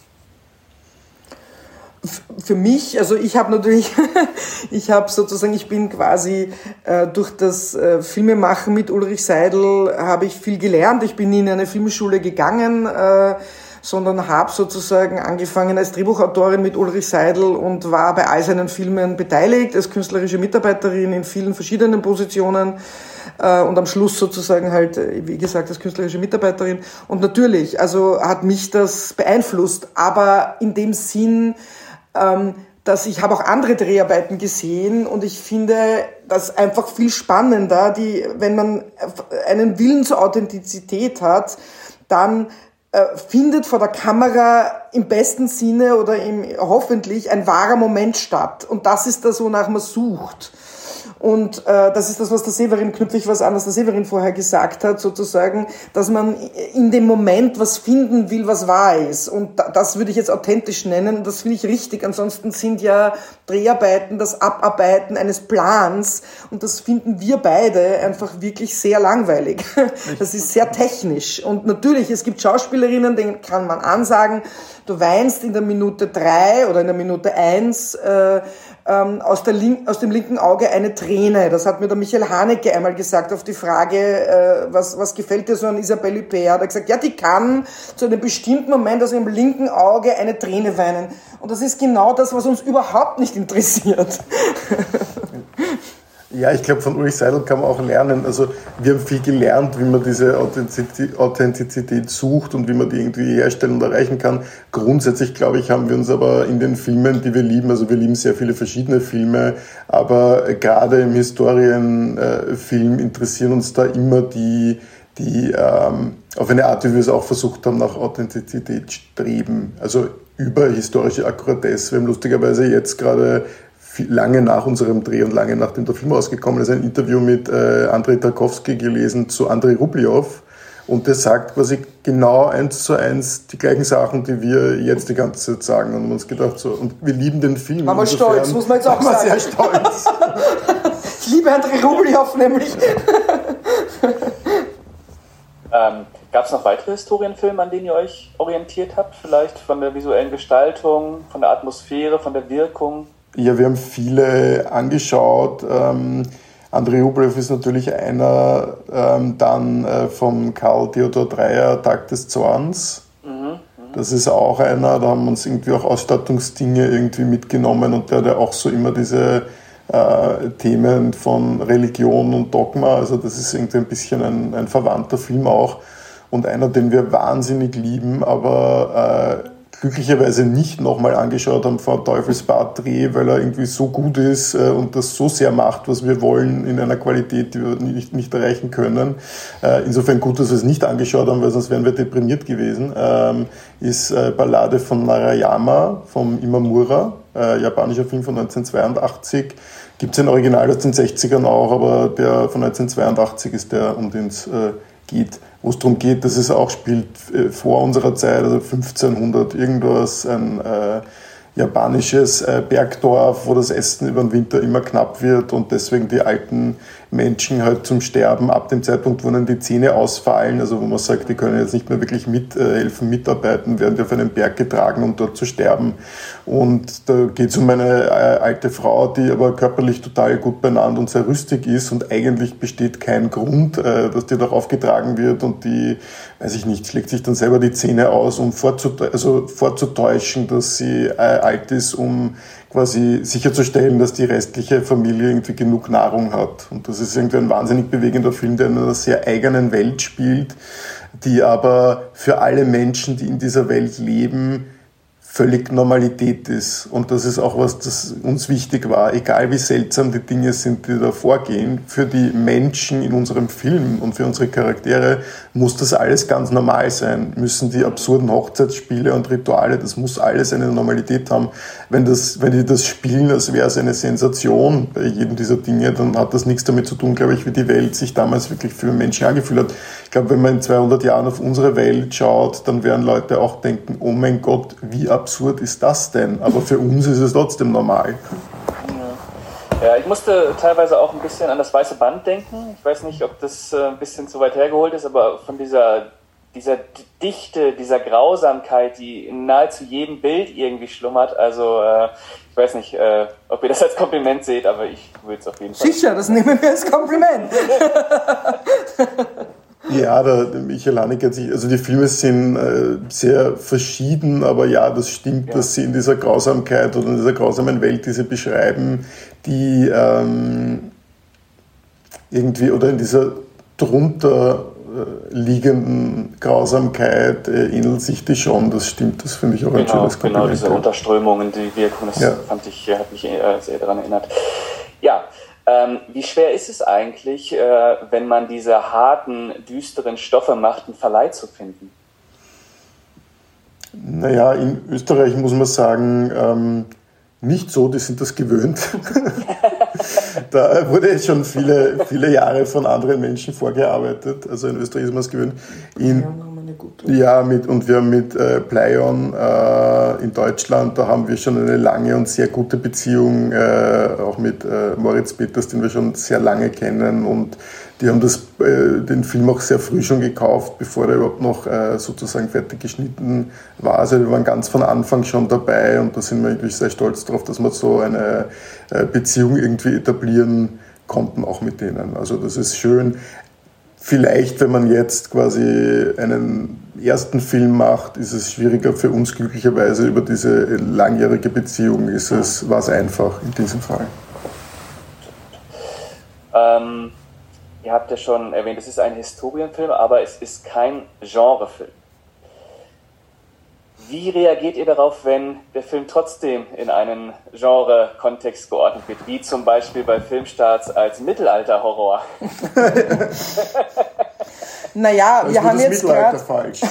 Speaker 5: Für mich, also ich habe natürlich, ich habe sozusagen, ich bin quasi äh, durch das äh, Filmemachen mit Ulrich Seidel habe ich viel gelernt. Ich bin in eine Filmschule gegangen, äh, sondern habe sozusagen angefangen als Drehbuchautorin mit Ulrich Seidel und war bei all seinen Filmen beteiligt, als künstlerische Mitarbeiterin in vielen verschiedenen Positionen äh, und am Schluss sozusagen halt, wie gesagt, als künstlerische Mitarbeiterin. Und natürlich, also hat mich das beeinflusst, aber in dem Sinn, ähm, dass ich habe auch andere Dreharbeiten gesehen und ich finde das einfach viel spannender, die, wenn man einen Willen zur Authentizität hat, dann findet vor der Kamera im besten Sinne oder im, hoffentlich ein wahrer Moment statt. Und das ist das, wonach man sucht. Und äh, das ist das, was der Severin, knüpfe ich was an, was der Severin vorher gesagt hat, sozusagen, dass man in dem Moment was finden will, was wahr ist. Und das würde ich jetzt authentisch nennen. Das finde ich richtig. Ansonsten sind ja Dreharbeiten das Abarbeiten eines Plans. Und das finden wir beide einfach wirklich sehr langweilig. Das ist sehr technisch. Und natürlich, es gibt Schauspielerinnen, denen kann man ansagen, du weinst in der Minute drei oder in der Minute eins äh, ähm, aus, der Link, aus dem linken Auge eine Träne. Das hat mir der Michael Haneke einmal gesagt auf die Frage, äh, was, was gefällt dir so an Isabelle Huppert? Hat er gesagt, ja, die kann zu einem bestimmten Moment aus ihrem linken Auge eine Träne weinen. Und das ist genau das, was uns überhaupt nicht interessiert.
Speaker 4: Ja, ich glaube, von Ulrich Seidel kann man auch lernen. Also wir haben viel gelernt, wie man diese Authentizität sucht und wie man die irgendwie herstellen und erreichen kann. Grundsätzlich, glaube ich, haben wir uns aber in den Filmen, die wir lieben, also wir lieben sehr viele verschiedene Filme, aber gerade im Historienfilm interessieren uns da immer die, die ähm, auf eine Art, wie wir es auch versucht haben, nach Authentizität streben. Also über historische Akkuratesse. Wir haben lustigerweise jetzt gerade lange nach unserem Dreh und lange nachdem der Film rausgekommen ist, ein Interview mit äh, Andrei Tarkovsky gelesen zu Andrei Rublev und der sagt quasi genau eins zu eins die gleichen Sachen, die wir jetzt die ganze Zeit sagen und haben uns gedacht so, und wir lieben den Film.
Speaker 5: Waren wir stolz, muss man jetzt auch sagen.
Speaker 4: Sehr stolz.
Speaker 5: Ich liebe Andrei Rublev nämlich.
Speaker 3: ähm, Gab es noch weitere Historienfilme, an denen ihr euch orientiert habt? Vielleicht von der visuellen Gestaltung, von der Atmosphäre, von der Wirkung?
Speaker 4: Ja, wir haben viele angeschaut. Ähm, Andrei Rublev ist natürlich einer, ähm, dann äh, vom Karl Theodor Dreyer, Tag des Zorns. Mhm, mh. Das ist auch einer, da haben wir uns irgendwie auch Ausstattungsdinge irgendwie mitgenommen und der hat ja auch so immer diese äh, Themen von Religion und Dogma, also das ist irgendwie ein bisschen ein, ein verwandter Film auch und einer, den wir wahnsinnig lieben, aber äh, glücklicherweise nicht nochmal angeschaut haben vor Teufelsbad-Dreh, weil er irgendwie so gut ist äh, und das so sehr macht, was wir wollen, in einer Qualität, die wir nicht, nicht erreichen können. Äh, insofern gut, dass wir es nicht angeschaut haben, weil sonst wären wir deprimiert gewesen. Ähm, ist äh, Ballade von Narayama, vom Imamura, äh, japanischer Film von neunzehnhundertzweiundachtzig. Gibt es ein Original aus den sechzigern auch, aber der von neunzehnhundertzweiundachtzig ist der, um den es äh, geht, wo es darum geht, dass es auch spielt äh, vor unserer Zeit, also fünfzehnhundert irgendwas, ein äh, japanisches äh, Bergdorf, wo das Essen über den Winter immer knapp wird und deswegen die alten Menschen halt zum Sterben ab dem Zeitpunkt, wo ihnen die Zähne ausfallen, also wo man sagt, die können jetzt nicht mehr wirklich mithelfen, äh, mitarbeiten, werden die auf einen Berg getragen, um dort zu sterben. Und da geht es um eine äh, alte Frau, die aber körperlich total gut beieinander und sehr rüstig ist und eigentlich besteht kein Grund, äh, dass die darauf getragen wird und die, weiß ich nicht, schlägt sich dann selber die Zähne aus, um vorzute- also vorzutäuschen, dass sie äh, alt ist, um quasi sicherzustellen, dass die restliche Familie irgendwie genug Nahrung hat. Und das ist irgendwie ein wahnsinnig bewegender Film, der in einer sehr eigenen Welt spielt, die aber für alle Menschen, die in dieser Welt leben, völlig Normalität ist. Und das ist auch was, das uns wichtig war. Egal wie seltsam die Dinge sind, die da vorgehen, für die Menschen in unserem Film und für unsere Charaktere muss das alles ganz normal sein. Müssen die absurden Hochzeitsspiele und Rituale, das muss alles eine Normalität haben. Wenn das, wenn die das spielen, als wäre es eine Sensation bei jedem dieser Dinge, dann hat das nichts damit zu tun, glaube ich, wie die Welt sich damals wirklich für Menschen angefühlt hat. Ich glaube, wenn man in zweihundert Jahren auf unsere Welt schaut, dann werden Leute auch denken, oh mein Gott, wie absurd ist das denn? Aber für uns ist es trotzdem normal.
Speaker 3: Ja, ich musste teilweise auch ein bisschen an das Weiße Band denken. Ich weiß nicht, ob das ein bisschen zu weit hergeholt ist, aber von dieser, dieser Dichte, dieser Grausamkeit, die in nahezu jedem Bild irgendwie schlummert. Also ich weiß nicht, ob ihr das als Kompliment seht, aber ich würde es auf jeden Fall.
Speaker 5: Sicher, das nehmen wir als Kompliment.
Speaker 4: Ja, der, der Michael Haneke hat sich, also die Filme sind äh, sehr verschieden, aber ja, das stimmt, ja. Dass sie in dieser Grausamkeit oder in dieser grausamen Welt, die sie beschreiben, die ähm, irgendwie oder in dieser drunter äh, liegenden Grausamkeit äh, ähnelt sich die schon, das stimmt, das finde ich auch ein
Speaker 3: genau,
Speaker 4: schönes Kompliment.
Speaker 3: Genau, diese Unterströmungen, die Wirkung, das ja. fand ich, hat mich äh, sehr daran erinnert. Ja, Ähm, wie schwer ist es eigentlich, äh, wenn man diese harten, düsteren Stoffe macht, einen Verleih zu finden?
Speaker 4: Naja, in Österreich muss man sagen, ähm, nicht so, die sind das gewöhnt. Da wurde jetzt schon viele, viele Jahre von anderen Menschen vorgearbeitet. Also in Österreich ist man es gewöhnt. In, ja, mit, und wir haben mit äh, Plaion äh, in Deutschland, da haben wir schon eine lange und sehr gute Beziehung, äh, auch mit äh, Moritz Peters, den wir schon sehr lange kennen. Und die haben das, äh, den Film auch sehr früh schon gekauft, bevor der überhaupt noch äh, sozusagen fertig geschnitten war. Also wir waren ganz von Anfang schon dabei und da sind wir natürlich sehr stolz drauf, dass wir so eine äh, Beziehung irgendwie etablieren konnten, auch mit denen. Also das ist schön. Vielleicht, wenn man jetzt quasi einen ersten Film macht, ist es schwieriger für uns glücklicherweise. Über diese langjährige Beziehung ist es, war es einfach in diesem Fall.
Speaker 3: Ähm, ihr habt ja schon erwähnt, es ist ein Historienfilm, aber es ist kein Genrefilm. Wie reagiert ihr darauf, wenn der Film trotzdem in einen Genre-Kontext geordnet wird, wie zum Beispiel bei Filmstarts als Mittelalter-Horror?
Speaker 5: Naja, wir haben jetzt gerade...
Speaker 4: falsch.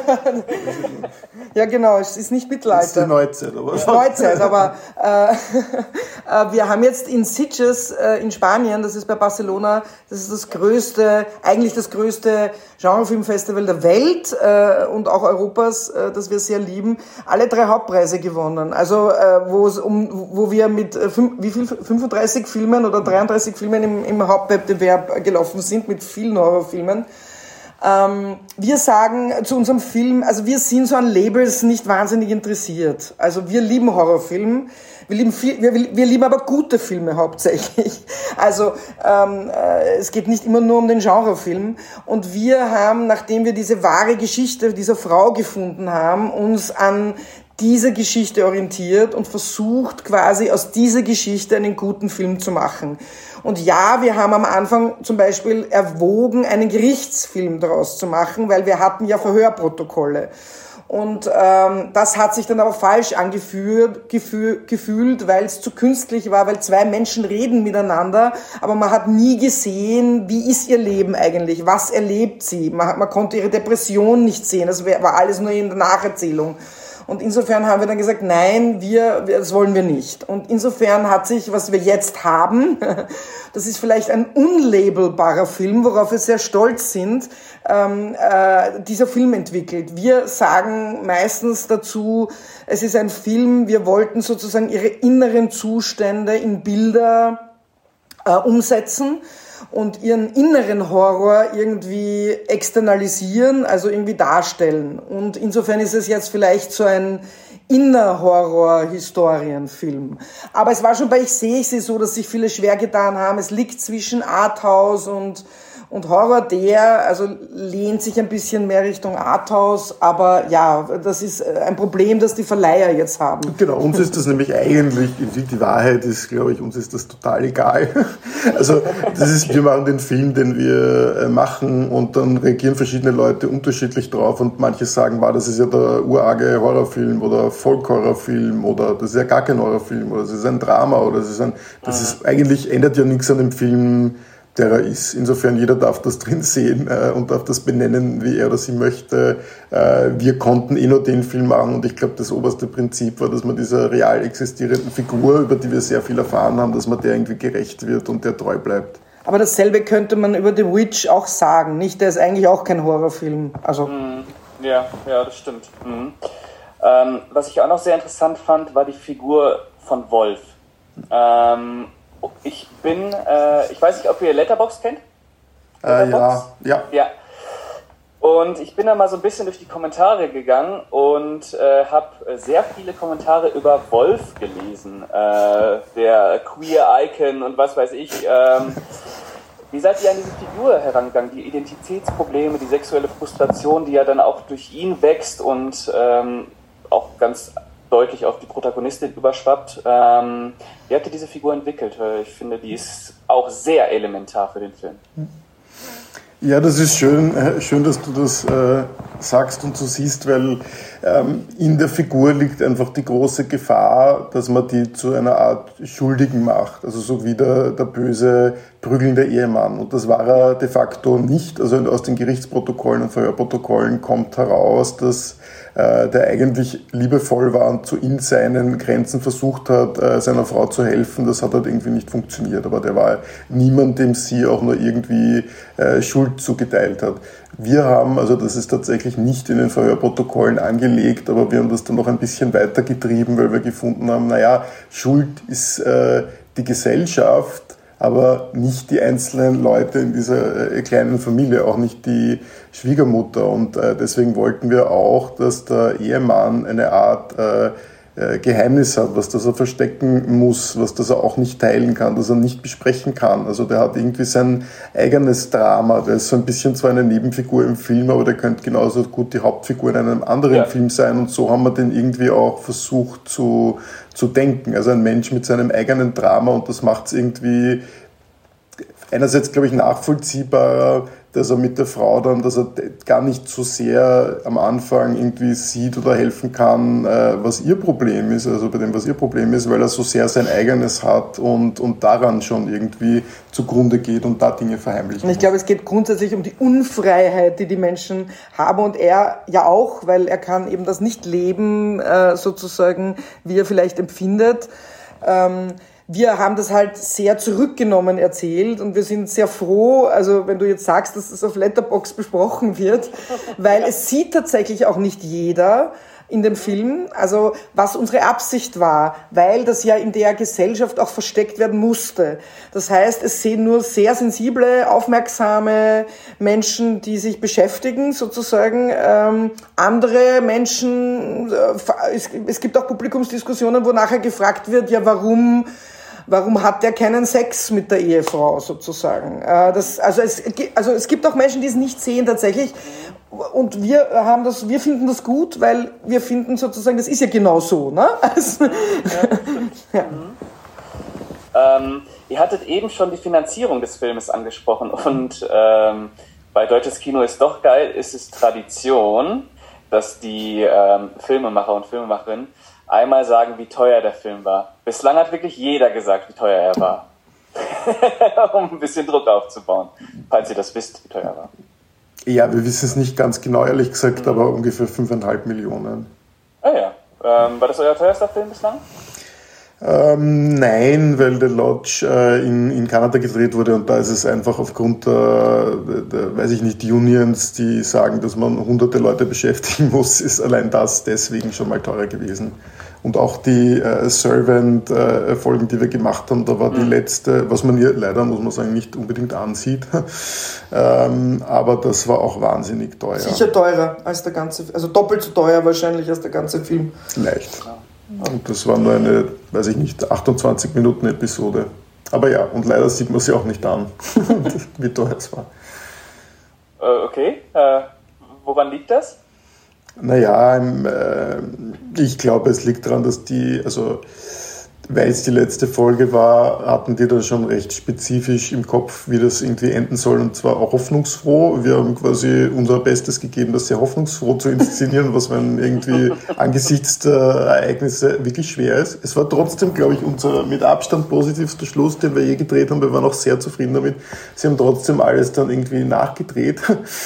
Speaker 5: Ja, genau, es ist nicht Mittelalter.
Speaker 4: Das ist die Neuzeit, aber...
Speaker 5: Neuzeit, aber äh, äh, wir haben jetzt in Sitges äh, in Spanien, das ist bei Barcelona, das ist das größte, eigentlich das größte Genrefilmfestival der Welt äh, und auch Europas, äh, das wir sehr lieben, alle drei Hauptpreise gewonnen. Also äh, wo es um, wo wir mit äh, fünf, wie viel, fünfunddreißig Filmen oder dreiunddreißig Filmen im, im Hauptwettbewerb gelaufen sind, mit vielen Horrorfilmen. Ähm, wir sagen zu unserem Film, also wir sind so an Labels nicht wahnsinnig interessiert. Also wir lieben Horrorfilme, wir lieben, viel, wir, wir lieben aber gute Filme hauptsächlich. Also ähm, äh, es geht nicht immer nur um den Genrefilm. Und wir haben, nachdem wir diese wahre Geschichte dieser Frau gefunden haben, uns an diese Geschichte orientiert und versucht quasi aus dieser Geschichte einen guten Film zu machen. Und ja, wir haben am Anfang zum Beispiel erwogen, einen Gerichtsfilm daraus zu machen, weil wir hatten ja Verhörprotokolle. Und ähm, das hat sich dann aber falsch angefühlt, gefühl, gefühlt, weil es zu künstlich war, weil zwei Menschen reden miteinander, aber man hat nie gesehen, wie ist ihr Leben eigentlich, was erlebt sie. Man, man konnte ihre Depression nicht sehen, das war alles nur in der Nacherzählung. Und insofern haben wir dann gesagt, nein, wir, wir, das wollen wir nicht. Und insofern hat sich, was wir jetzt haben, das ist vielleicht ein unlabelbarer Film, worauf wir sehr stolz sind, ähm, äh, dieser Film entwickelt. Wir sagen meistens dazu, es ist ein Film, wir wollten sozusagen ihre inneren Zustände in Bilder äh, umsetzen und ihren inneren Horror irgendwie externalisieren, also irgendwie darstellen. Und insofern ist es jetzt vielleicht so ein Inner-Horror-Historienfilm. Aber es war schon bei Ich sehe ich sie so, dass sich viele schwer getan haben. Es liegt zwischen Arthouse und Und Horror, der, also lehnt sich ein bisschen mehr Richtung Arthouse, aber ja, das ist ein Problem, das die Verleiher jetzt haben.
Speaker 4: Genau, uns ist das nämlich eigentlich, die Wahrheit ist, glaube ich, uns ist das total egal. Also das ist, wir machen den Film, den wir machen und dann reagieren verschiedene Leute unterschiedlich drauf und manche sagen, wow, das ist ja der urarge Horrorfilm oder Folk-Horrorfilm oder das ist ja gar kein Horrorfilm oder das ist ein Drama oder das ist ein, das ist, eigentlich ändert ja nichts an dem Film, der er ist. Insofern, jeder darf das drin sehen äh, und darf das benennen, wie er oder sie möchte. Äh, wir konnten eh nur den Film machen und ich glaube, das oberste Prinzip war, dass man dieser real existierenden Figur, über die wir sehr viel erfahren haben, dass man der irgendwie gerecht wird und der treu bleibt.
Speaker 5: Aber dasselbe könnte man über The Witch auch sagen, nicht? Der ist eigentlich auch kein Horrorfilm. Also
Speaker 3: mm, ja, ja, das stimmt. Mm. Ähm, was ich auch noch sehr interessant fand, war die Figur von Wolf. Ähm, Ich bin, äh, ich weiß nicht, ob ihr Letterboxd kennt?
Speaker 4: Äh, ja, ja.
Speaker 3: Ja. Und ich bin da mal so ein bisschen durch die Kommentare gegangen und äh, habe sehr viele Kommentare über Wolf gelesen. Äh, der Queer-Icon und was weiß ich. Ähm, wie seid ihr an diese Figur herangegangen? Die Identitätsprobleme, die sexuelle Frustration, die ja dann auch durch ihn wächst und ähm, auch ganz deutlich auf die Protagonistin überschwappt. Ähm, wie habt ihr diese Figur entwickelt? Ich finde, die ist auch sehr elementar für den Film.
Speaker 4: Ja, das ist schön, schön, dass du das äh, sagst und so siehst, weil ähm, in der Figur liegt einfach die große Gefahr, dass man die zu einer Art Schuldigen macht, also so wie der, der böse, prügelnde Ehemann. Und das war er de facto nicht. Also aus den Gerichtsprotokollen und Verhörprotokollen kommt heraus, dass äh, der eigentlich liebevoll war und zu in seinen Grenzen versucht hat, äh, seiner Frau zu helfen. Das hat halt irgendwie nicht funktioniert. Aber der war niemand, dem sie auch nur irgendwie äh, Schuld zugeteilt hat. Wir haben, also das ist tatsächlich nicht in den Verhörprotokollen angelegt, aber wir haben das dann noch ein bisschen weitergetrieben, weil wir gefunden haben, naja, Schuld ist äh, die Gesellschaft, aber nicht die einzelnen Leute in dieser äh, kleinen Familie, auch nicht die Schwiegermutter. Und äh, deswegen wollten wir auch, dass der Ehemann eine Art äh, äh, Geheimnis hat, was das er verstecken muss, was das er auch nicht teilen kann, das er nicht besprechen kann. Also der hat irgendwie sein eigenes Drama. Der ist so ein bisschen zwar eine Nebenfigur im Film, aber der könnte genauso gut die Hauptfigur in einem anderen ja. Film sein. Und so haben wir den irgendwie auch versucht zu zu denken. Also ein Mensch mit seinem eigenen Drama und das macht es irgendwie einerseits, glaube ich, nachvollziehbarer, dass er mit der Frau dann, dass er gar nicht so sehr am Anfang irgendwie sieht oder helfen kann, was ihr Problem ist, also bei dem, was ihr Problem ist, weil er so sehr sein eigenes hat und, und daran schon irgendwie zugrunde geht und da Dinge verheimlichen.
Speaker 5: Und ich glaube, es geht grundsätzlich um die Unfreiheit, die die Menschen haben und er ja auch, weil er kann eben das nicht leben, sozusagen, wie er vielleicht empfindet. Wir haben das halt sehr zurückgenommen erzählt und wir sind sehr froh, also wenn du jetzt sagst, dass das auf Letterboxd besprochen wird, weil es sieht tatsächlich auch nicht jeder in dem Film, also was unsere Absicht war, weil das ja in der Gesellschaft auch versteckt werden musste. Das heißt, es sehen nur sehr sensible, aufmerksame Menschen, die sich beschäftigen, sozusagen. Ähm, andere Menschen, äh, es, es gibt auch Publikumsdiskussionen, wo nachher gefragt wird, ja warum Warum hat der keinen Sex mit der Ehefrau sozusagen? Äh, das, also, es, also es gibt auch Menschen, die es nicht sehen tatsächlich. Und wir haben das, wir finden das gut, weil wir finden sozusagen, das ist ja genau so, ne? Also,
Speaker 3: ja, ja. Mhm. Ähm, ihr hattet eben schon die Finanzierung des Filmes angesprochen und ähm, bei Deutsches Kino ist doch geil, ist es Tradition, dass die ähm, Filmemacher und Filmemacherinnen einmal sagen, wie teuer der Film war. Bislang hat wirklich jeder gesagt, wie teuer er war. Um ein bisschen Druck aufzubauen, falls ihr das wisst, wie teuer er war.
Speaker 4: Ja, wir wissen es nicht ganz genau, ehrlich gesagt, mhm. aber ungefähr fünfeinhalb Millionen.
Speaker 3: Ah ja. Ähm, war das euer teuerster Film bislang?
Speaker 4: Ähm, nein, weil The Lodge äh, in, in Kanada gedreht wurde und da ist es einfach aufgrund der, der, der, weiß ich nicht, Unions, die sagen, dass man hunderte Leute beschäftigen muss, ist allein das deswegen schon mal teurer gewesen. Und auch die äh, Servant-Folgen, äh, die wir gemacht haben, da war mhm. die letzte, was man hier leider, muss man sagen, nicht unbedingt ansieht, ähm, aber das war auch wahnsinnig teuer.
Speaker 5: Sicher teurer als der ganze, also doppelt so teuer wahrscheinlich als der ganze Film.
Speaker 4: Leicht. Und das war nur eine, weiß ich nicht, achtundzwanzig Minuten Episode. Aber ja, und leider sieht man sie auch nicht an, wie teuer es war.
Speaker 3: Äh, okay, äh, woran liegt das?
Speaker 4: Naja, äh, ich glaube, es liegt daran, dass die, also weil es die letzte Folge war, hatten die da schon recht spezifisch im Kopf, wie das irgendwie enden soll, und zwar auch hoffnungsfroh. Wir haben quasi unser Bestes gegeben, das sehr hoffnungsfroh zu inszenieren, was man irgendwie angesichts der Ereignisse wirklich schwer ist. Es war trotzdem, glaube ich, unser mit Abstand positivster Schluss, den wir je gedreht haben. Wir waren auch sehr zufrieden damit. Sie haben trotzdem alles dann irgendwie nachgedreht,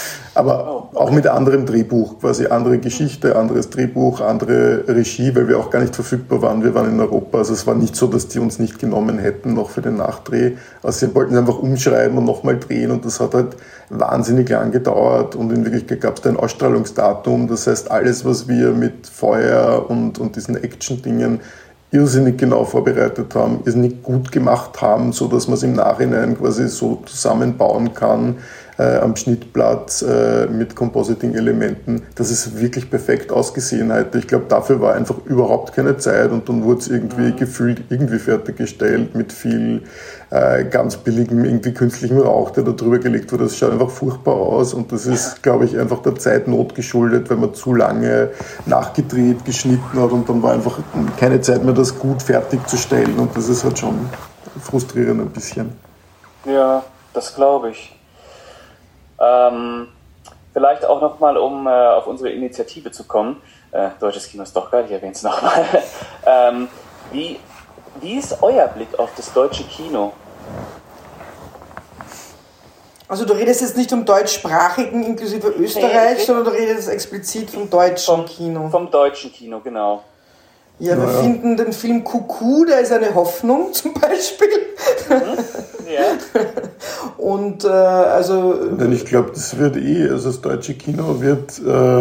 Speaker 4: aber auch mit anderem Drehbuch, quasi andere Geschichte, anderes Drehbuch, andere Regie, weil wir auch gar nicht verfügbar waren. Wir waren in Europa, also es war nicht so, dass die uns nicht genommen hätten noch für den Nachdreh. Also sie wollten es einfach umschreiben und nochmal drehen und das hat halt wahnsinnig lang gedauert und in Wirklichkeit gab es da ein Ausstrahlungsdatum. Das heißt, alles, was wir mit Feuer und, und diesen Action-Dingen irrsinnig genau vorbereitet haben, irrsinnig gut gemacht haben, so dass man es im Nachhinein quasi so zusammenbauen kann, äh, am Schnittplatz äh, mit Compositing-Elementen, dass es wirklich perfekt ausgesehen hat. Ich glaube, dafür war einfach überhaupt keine Zeit und dann wurde es irgendwie mhm. gefühlt irgendwie fertiggestellt mit viel äh, ganz billigem, irgendwie künstlichem Rauch, der da drüber gelegt wurde. Das schaut einfach furchtbar aus und das ist, glaube ich, einfach der Zeitnot geschuldet, weil man zu lange nachgedreht, geschnitten hat und dann war einfach keine Zeit mehr, das gut fertigzustellen und das ist halt schon frustrierend ein bisschen.
Speaker 3: Ja, das glaube ich. Ähm, vielleicht auch nochmal, um äh, auf unsere Initiative zu kommen. Äh, Deutsches Kino ist doch geil, ich erwähne es nochmal. ähm, wie, wie ist euer Blick auf das deutsche Kino?
Speaker 5: Also du redest jetzt nicht vom deutschsprachigen inklusive Österreich, nee, sondern du redest explizit vom deutschen
Speaker 3: vom,
Speaker 5: Kino.
Speaker 3: Vom deutschen Kino, genau.
Speaker 5: Ja, wir ja. finden den Film Kuku, der ist eine Hoffnung zum Beispiel. Mhm. Ja. Und äh, also...
Speaker 4: Denn ich glaube, das wird eh, also das deutsche Kino wird äh,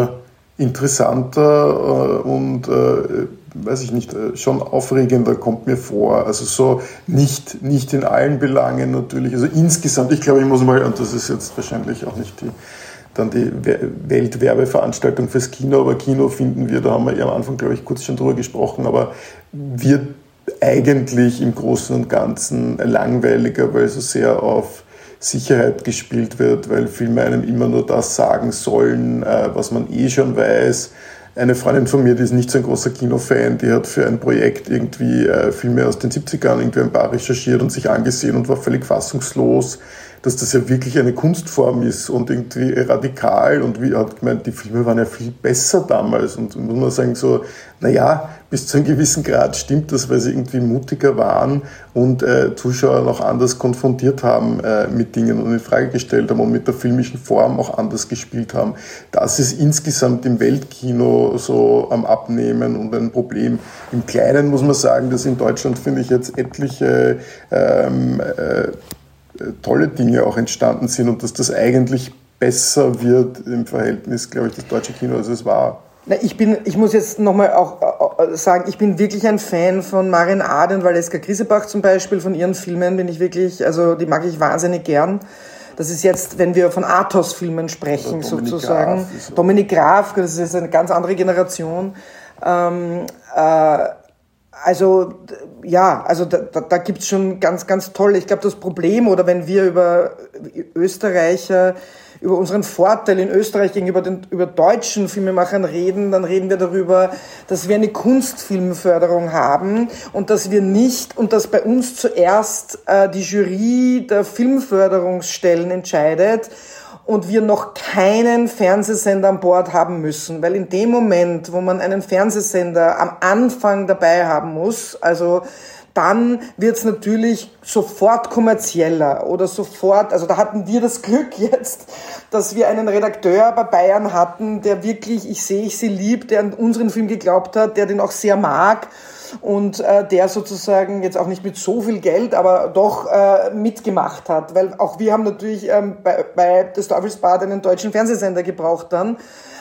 Speaker 4: interessanter äh, und, äh, weiß ich nicht, äh, schon aufregender, kommt mir vor. Also so nicht, nicht in allen Belangen natürlich, also insgesamt, ich glaube, ich muss mal, und das ist jetzt wahrscheinlich auch nicht die... dann die Weltwerbeveranstaltung fürs Kino, aber Kino finden wir, da haben wir ja am Anfang, glaube ich, kurz schon drüber gesprochen, aber wird eigentlich im Großen und Ganzen langweiliger, weil so sehr auf Sicherheit gespielt wird, weil Filme einem immer nur das sagen sollen, was man eh schon weiß. Eine Freundin von mir, die ist nicht so ein großer Kinofan, die hat für ein Projekt irgendwie äh, Filme aus den siebzigern irgendwie ein paar recherchiert und sich angesehen und war völlig fassungslos, dass das ja wirklich eine Kunstform ist und irgendwie radikal und wie hat gemeint, die Filme waren ja viel besser damals und muss man sagen so, naja, bis zu einem gewissen Grad stimmt das, weil sie irgendwie mutiger waren und äh, Zuschauer noch anders konfrontiert haben äh, mit Dingen und in Frage gestellt haben und mit der filmischen Form auch anders gespielt haben. Das ist insgesamt im Weltkino so am Abnehmen und ein Problem. Im Kleinen muss man sagen, dass in Deutschland, finde ich, jetzt etliche ähm, äh, tolle Dinge auch entstanden sind und dass das eigentlich besser wird im Verhältnis, glaube ich, das deutsche Kino, als es war.
Speaker 5: Na, ich bin, ich muss jetzt nochmal auch äh, sagen, ich bin wirklich ein Fan von Maren Ade und Valeska Grisebach zum Beispiel, von ihren Filmen bin ich wirklich, also die mag ich wahnsinnig gern. Das ist jetzt, wenn wir von Arthouse-Filmen sprechen, sozusagen. Graf Dominik Graf, das ist eine ganz andere Generation. Ähm, äh, Also, ja, also da, da, da gibt's schon ganz, ganz tolle. Ich glaube, das Problem, oder wenn wir über Österreicher, über unseren Vorteil in Österreich gegenüber den über deutschen Filmemachern reden, dann reden wir darüber, dass wir eine Kunstfilmförderung haben und dass wir nicht, und dass bei uns zuerst äh, die Jury der Filmförderungsstellen entscheidet und wir noch keinen Fernsehsender an Bord haben müssen, weil in dem Moment, wo man einen Fernsehsender am Anfang dabei haben muss, also dann wird's natürlich sofort kommerzieller oder sofort, also da hatten wir das Glück jetzt, dass wir einen Redakteur bei Bayern hatten, der wirklich, ich sehe, ich sie lieb, der an unseren Film geglaubt hat, der den auch sehr mag und äh, der sozusagen jetzt auch nicht mit so viel Geld, aber doch äh, mitgemacht hat, weil auch wir haben natürlich ähm, bei, bei des Teufelsbad einen deutschen Fernsehsender gebraucht dann.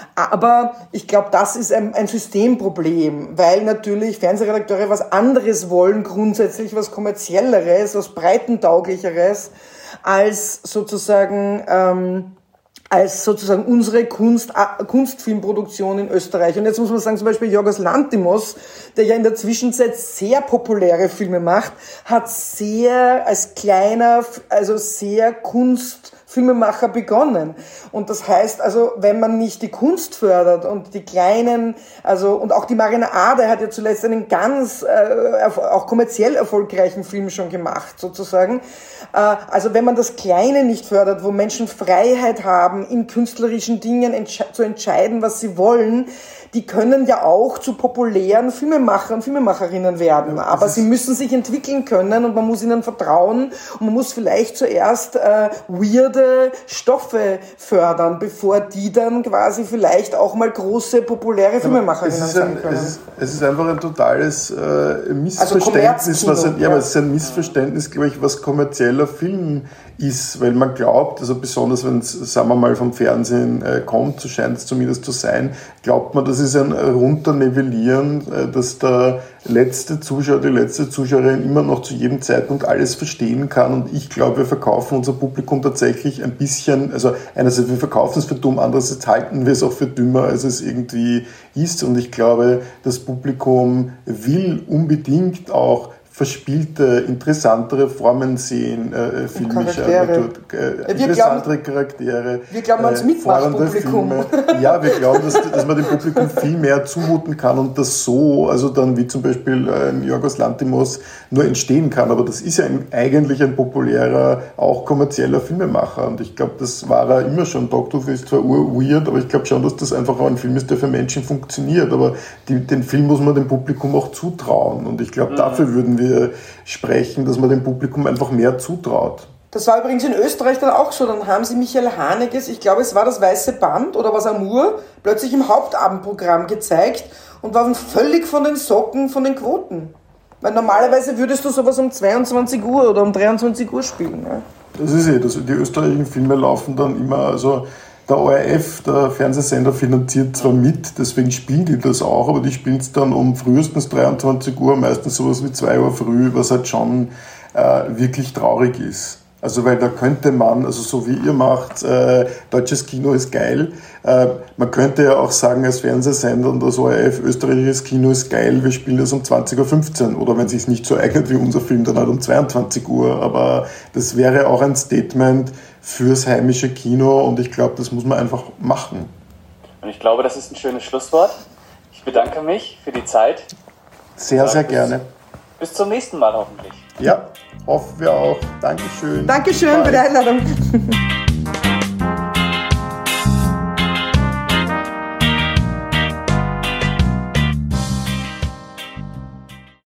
Speaker 5: Aber ich glaube, das ist ein, ein Systemproblem, weil natürlich Fernsehredakteure was anderes wollen, grundsätzlich was kommerzielleres, was breitentauglicheres, als sozusagen ähm, als sozusagen unsere Kunst, Kunstfilmproduktion in Österreich. Und jetzt muss man sagen, zum Beispiel Yorgos Lanthimos, der ja in der Zwischenzeit sehr populäre Filme macht, hat sehr als kleiner, also sehr Kunst Filmemacher begonnen. Und das heißt also, wenn man nicht die Kunst fördert und die kleinen, also und auch die Marina Ade hat ja zuletzt einen ganz äh, auch kommerziell erfolgreichen Film schon gemacht, sozusagen. Äh, also wenn man das Kleine nicht fördert, wo Menschen Freiheit haben, in künstlerischen Dingen entsche- zu entscheiden, was sie wollen, die können ja auch zu populären Filmemachern, Filmemacherinnen werden. Aber sie müssen sich entwickeln können und man muss ihnen vertrauen und man muss vielleicht zuerst äh, weirde Stoffe fördern, bevor die dann quasi vielleicht auch mal große, populäre Filmemacherinnen
Speaker 4: es
Speaker 5: sein
Speaker 4: ein,
Speaker 5: können.
Speaker 4: Es ist, es ist einfach ein totales äh, Missverständnis, also was ein, ja, aber es ist ein Missverständnis, glaube ich, was kommerzieller Film ist, weil man glaubt, also besonders wenn es, sagen wir mal, vom Fernsehen äh, kommt, so scheint es zumindest zu sein, glaubt man, das ist ein Runternivellieren, äh, dass der letzte Zuschauer, die letzte Zuschauerin immer noch zu jedem Zeitpunkt alles verstehen kann und ich glaube, wir verkaufen unser Publikum tatsächlich ein bisschen, also einerseits wir verkaufen es für dumm, andererseits halten wir es auch für dümmer, als es irgendwie ist und ich glaube, das Publikum will unbedingt auch verspielte, interessantere Formen sehen, äh, filmische,
Speaker 5: Charaktere.
Speaker 4: Äh,
Speaker 5: ja,
Speaker 4: interessantere
Speaker 5: glauben,
Speaker 4: Charaktere.
Speaker 5: Wir glauben ans Mitmachpublikum.
Speaker 4: Ja, wir glauben, dass, dass man dem Publikum viel mehr zumuten kann und das so, also dann wie zum Beispiel äh, Yorgos Lanthimos nur entstehen kann. Aber das ist ja ein, eigentlich ein populärer, auch kommerzieller Filmemacher und ich glaube, das war er immer schon. Dogtooth ist zwar weird, aber ich glaube schon, dass das einfach auch ein Film ist, der für Menschen funktioniert. Aber die, den Film muss man dem Publikum auch zutrauen und ich glaube, mhm. dafür würden wir sprechen, dass man dem Publikum einfach mehr zutraut.
Speaker 5: Das war übrigens in Österreich dann auch so. Dann haben sie Michael Haneges, ich glaube es war das Weiße Band oder was Amour, plötzlich im Hauptabendprogramm gezeigt und waren völlig von den Socken von den Quoten. Weil normalerweise würdest du sowas um zweiundzwanzig Uhr oder um dreiundzwanzig Uhr spielen. Ja?
Speaker 4: Das ist eh, das, die österreichischen Filme laufen dann immer, also der O R F, der Fernsehsender, finanziert zwar mit, deswegen spielen die das auch, aber die spielen es dann um frühestens dreiundzwanzig Uhr, meistens sowas wie zwei Uhr früh, was halt schon äh, wirklich traurig ist. Also weil da könnte man, also so wie ihr macht, äh, deutsches Kino ist geil, äh, man könnte ja auch sagen als Fernsehsender und das O R F, österreichisches Kino ist geil, wir spielen das um zwanzig Uhr fünfzehn oder wenn es sich nicht so eignet wie unser Film, dann halt um zweiundzwanzig Uhr, aber das wäre auch ein Statement fürs heimische Kino und ich glaube, das muss man einfach machen.
Speaker 3: Und ich glaube, das ist ein schönes Schlusswort. Ich bedanke mich für die Zeit.
Speaker 4: Sehr, sehr gerne.
Speaker 3: Bis zum nächsten Mal hoffentlich.
Speaker 4: Ja, hoffen wir auch. Dankeschön.
Speaker 5: Dankeschön für die Einladung.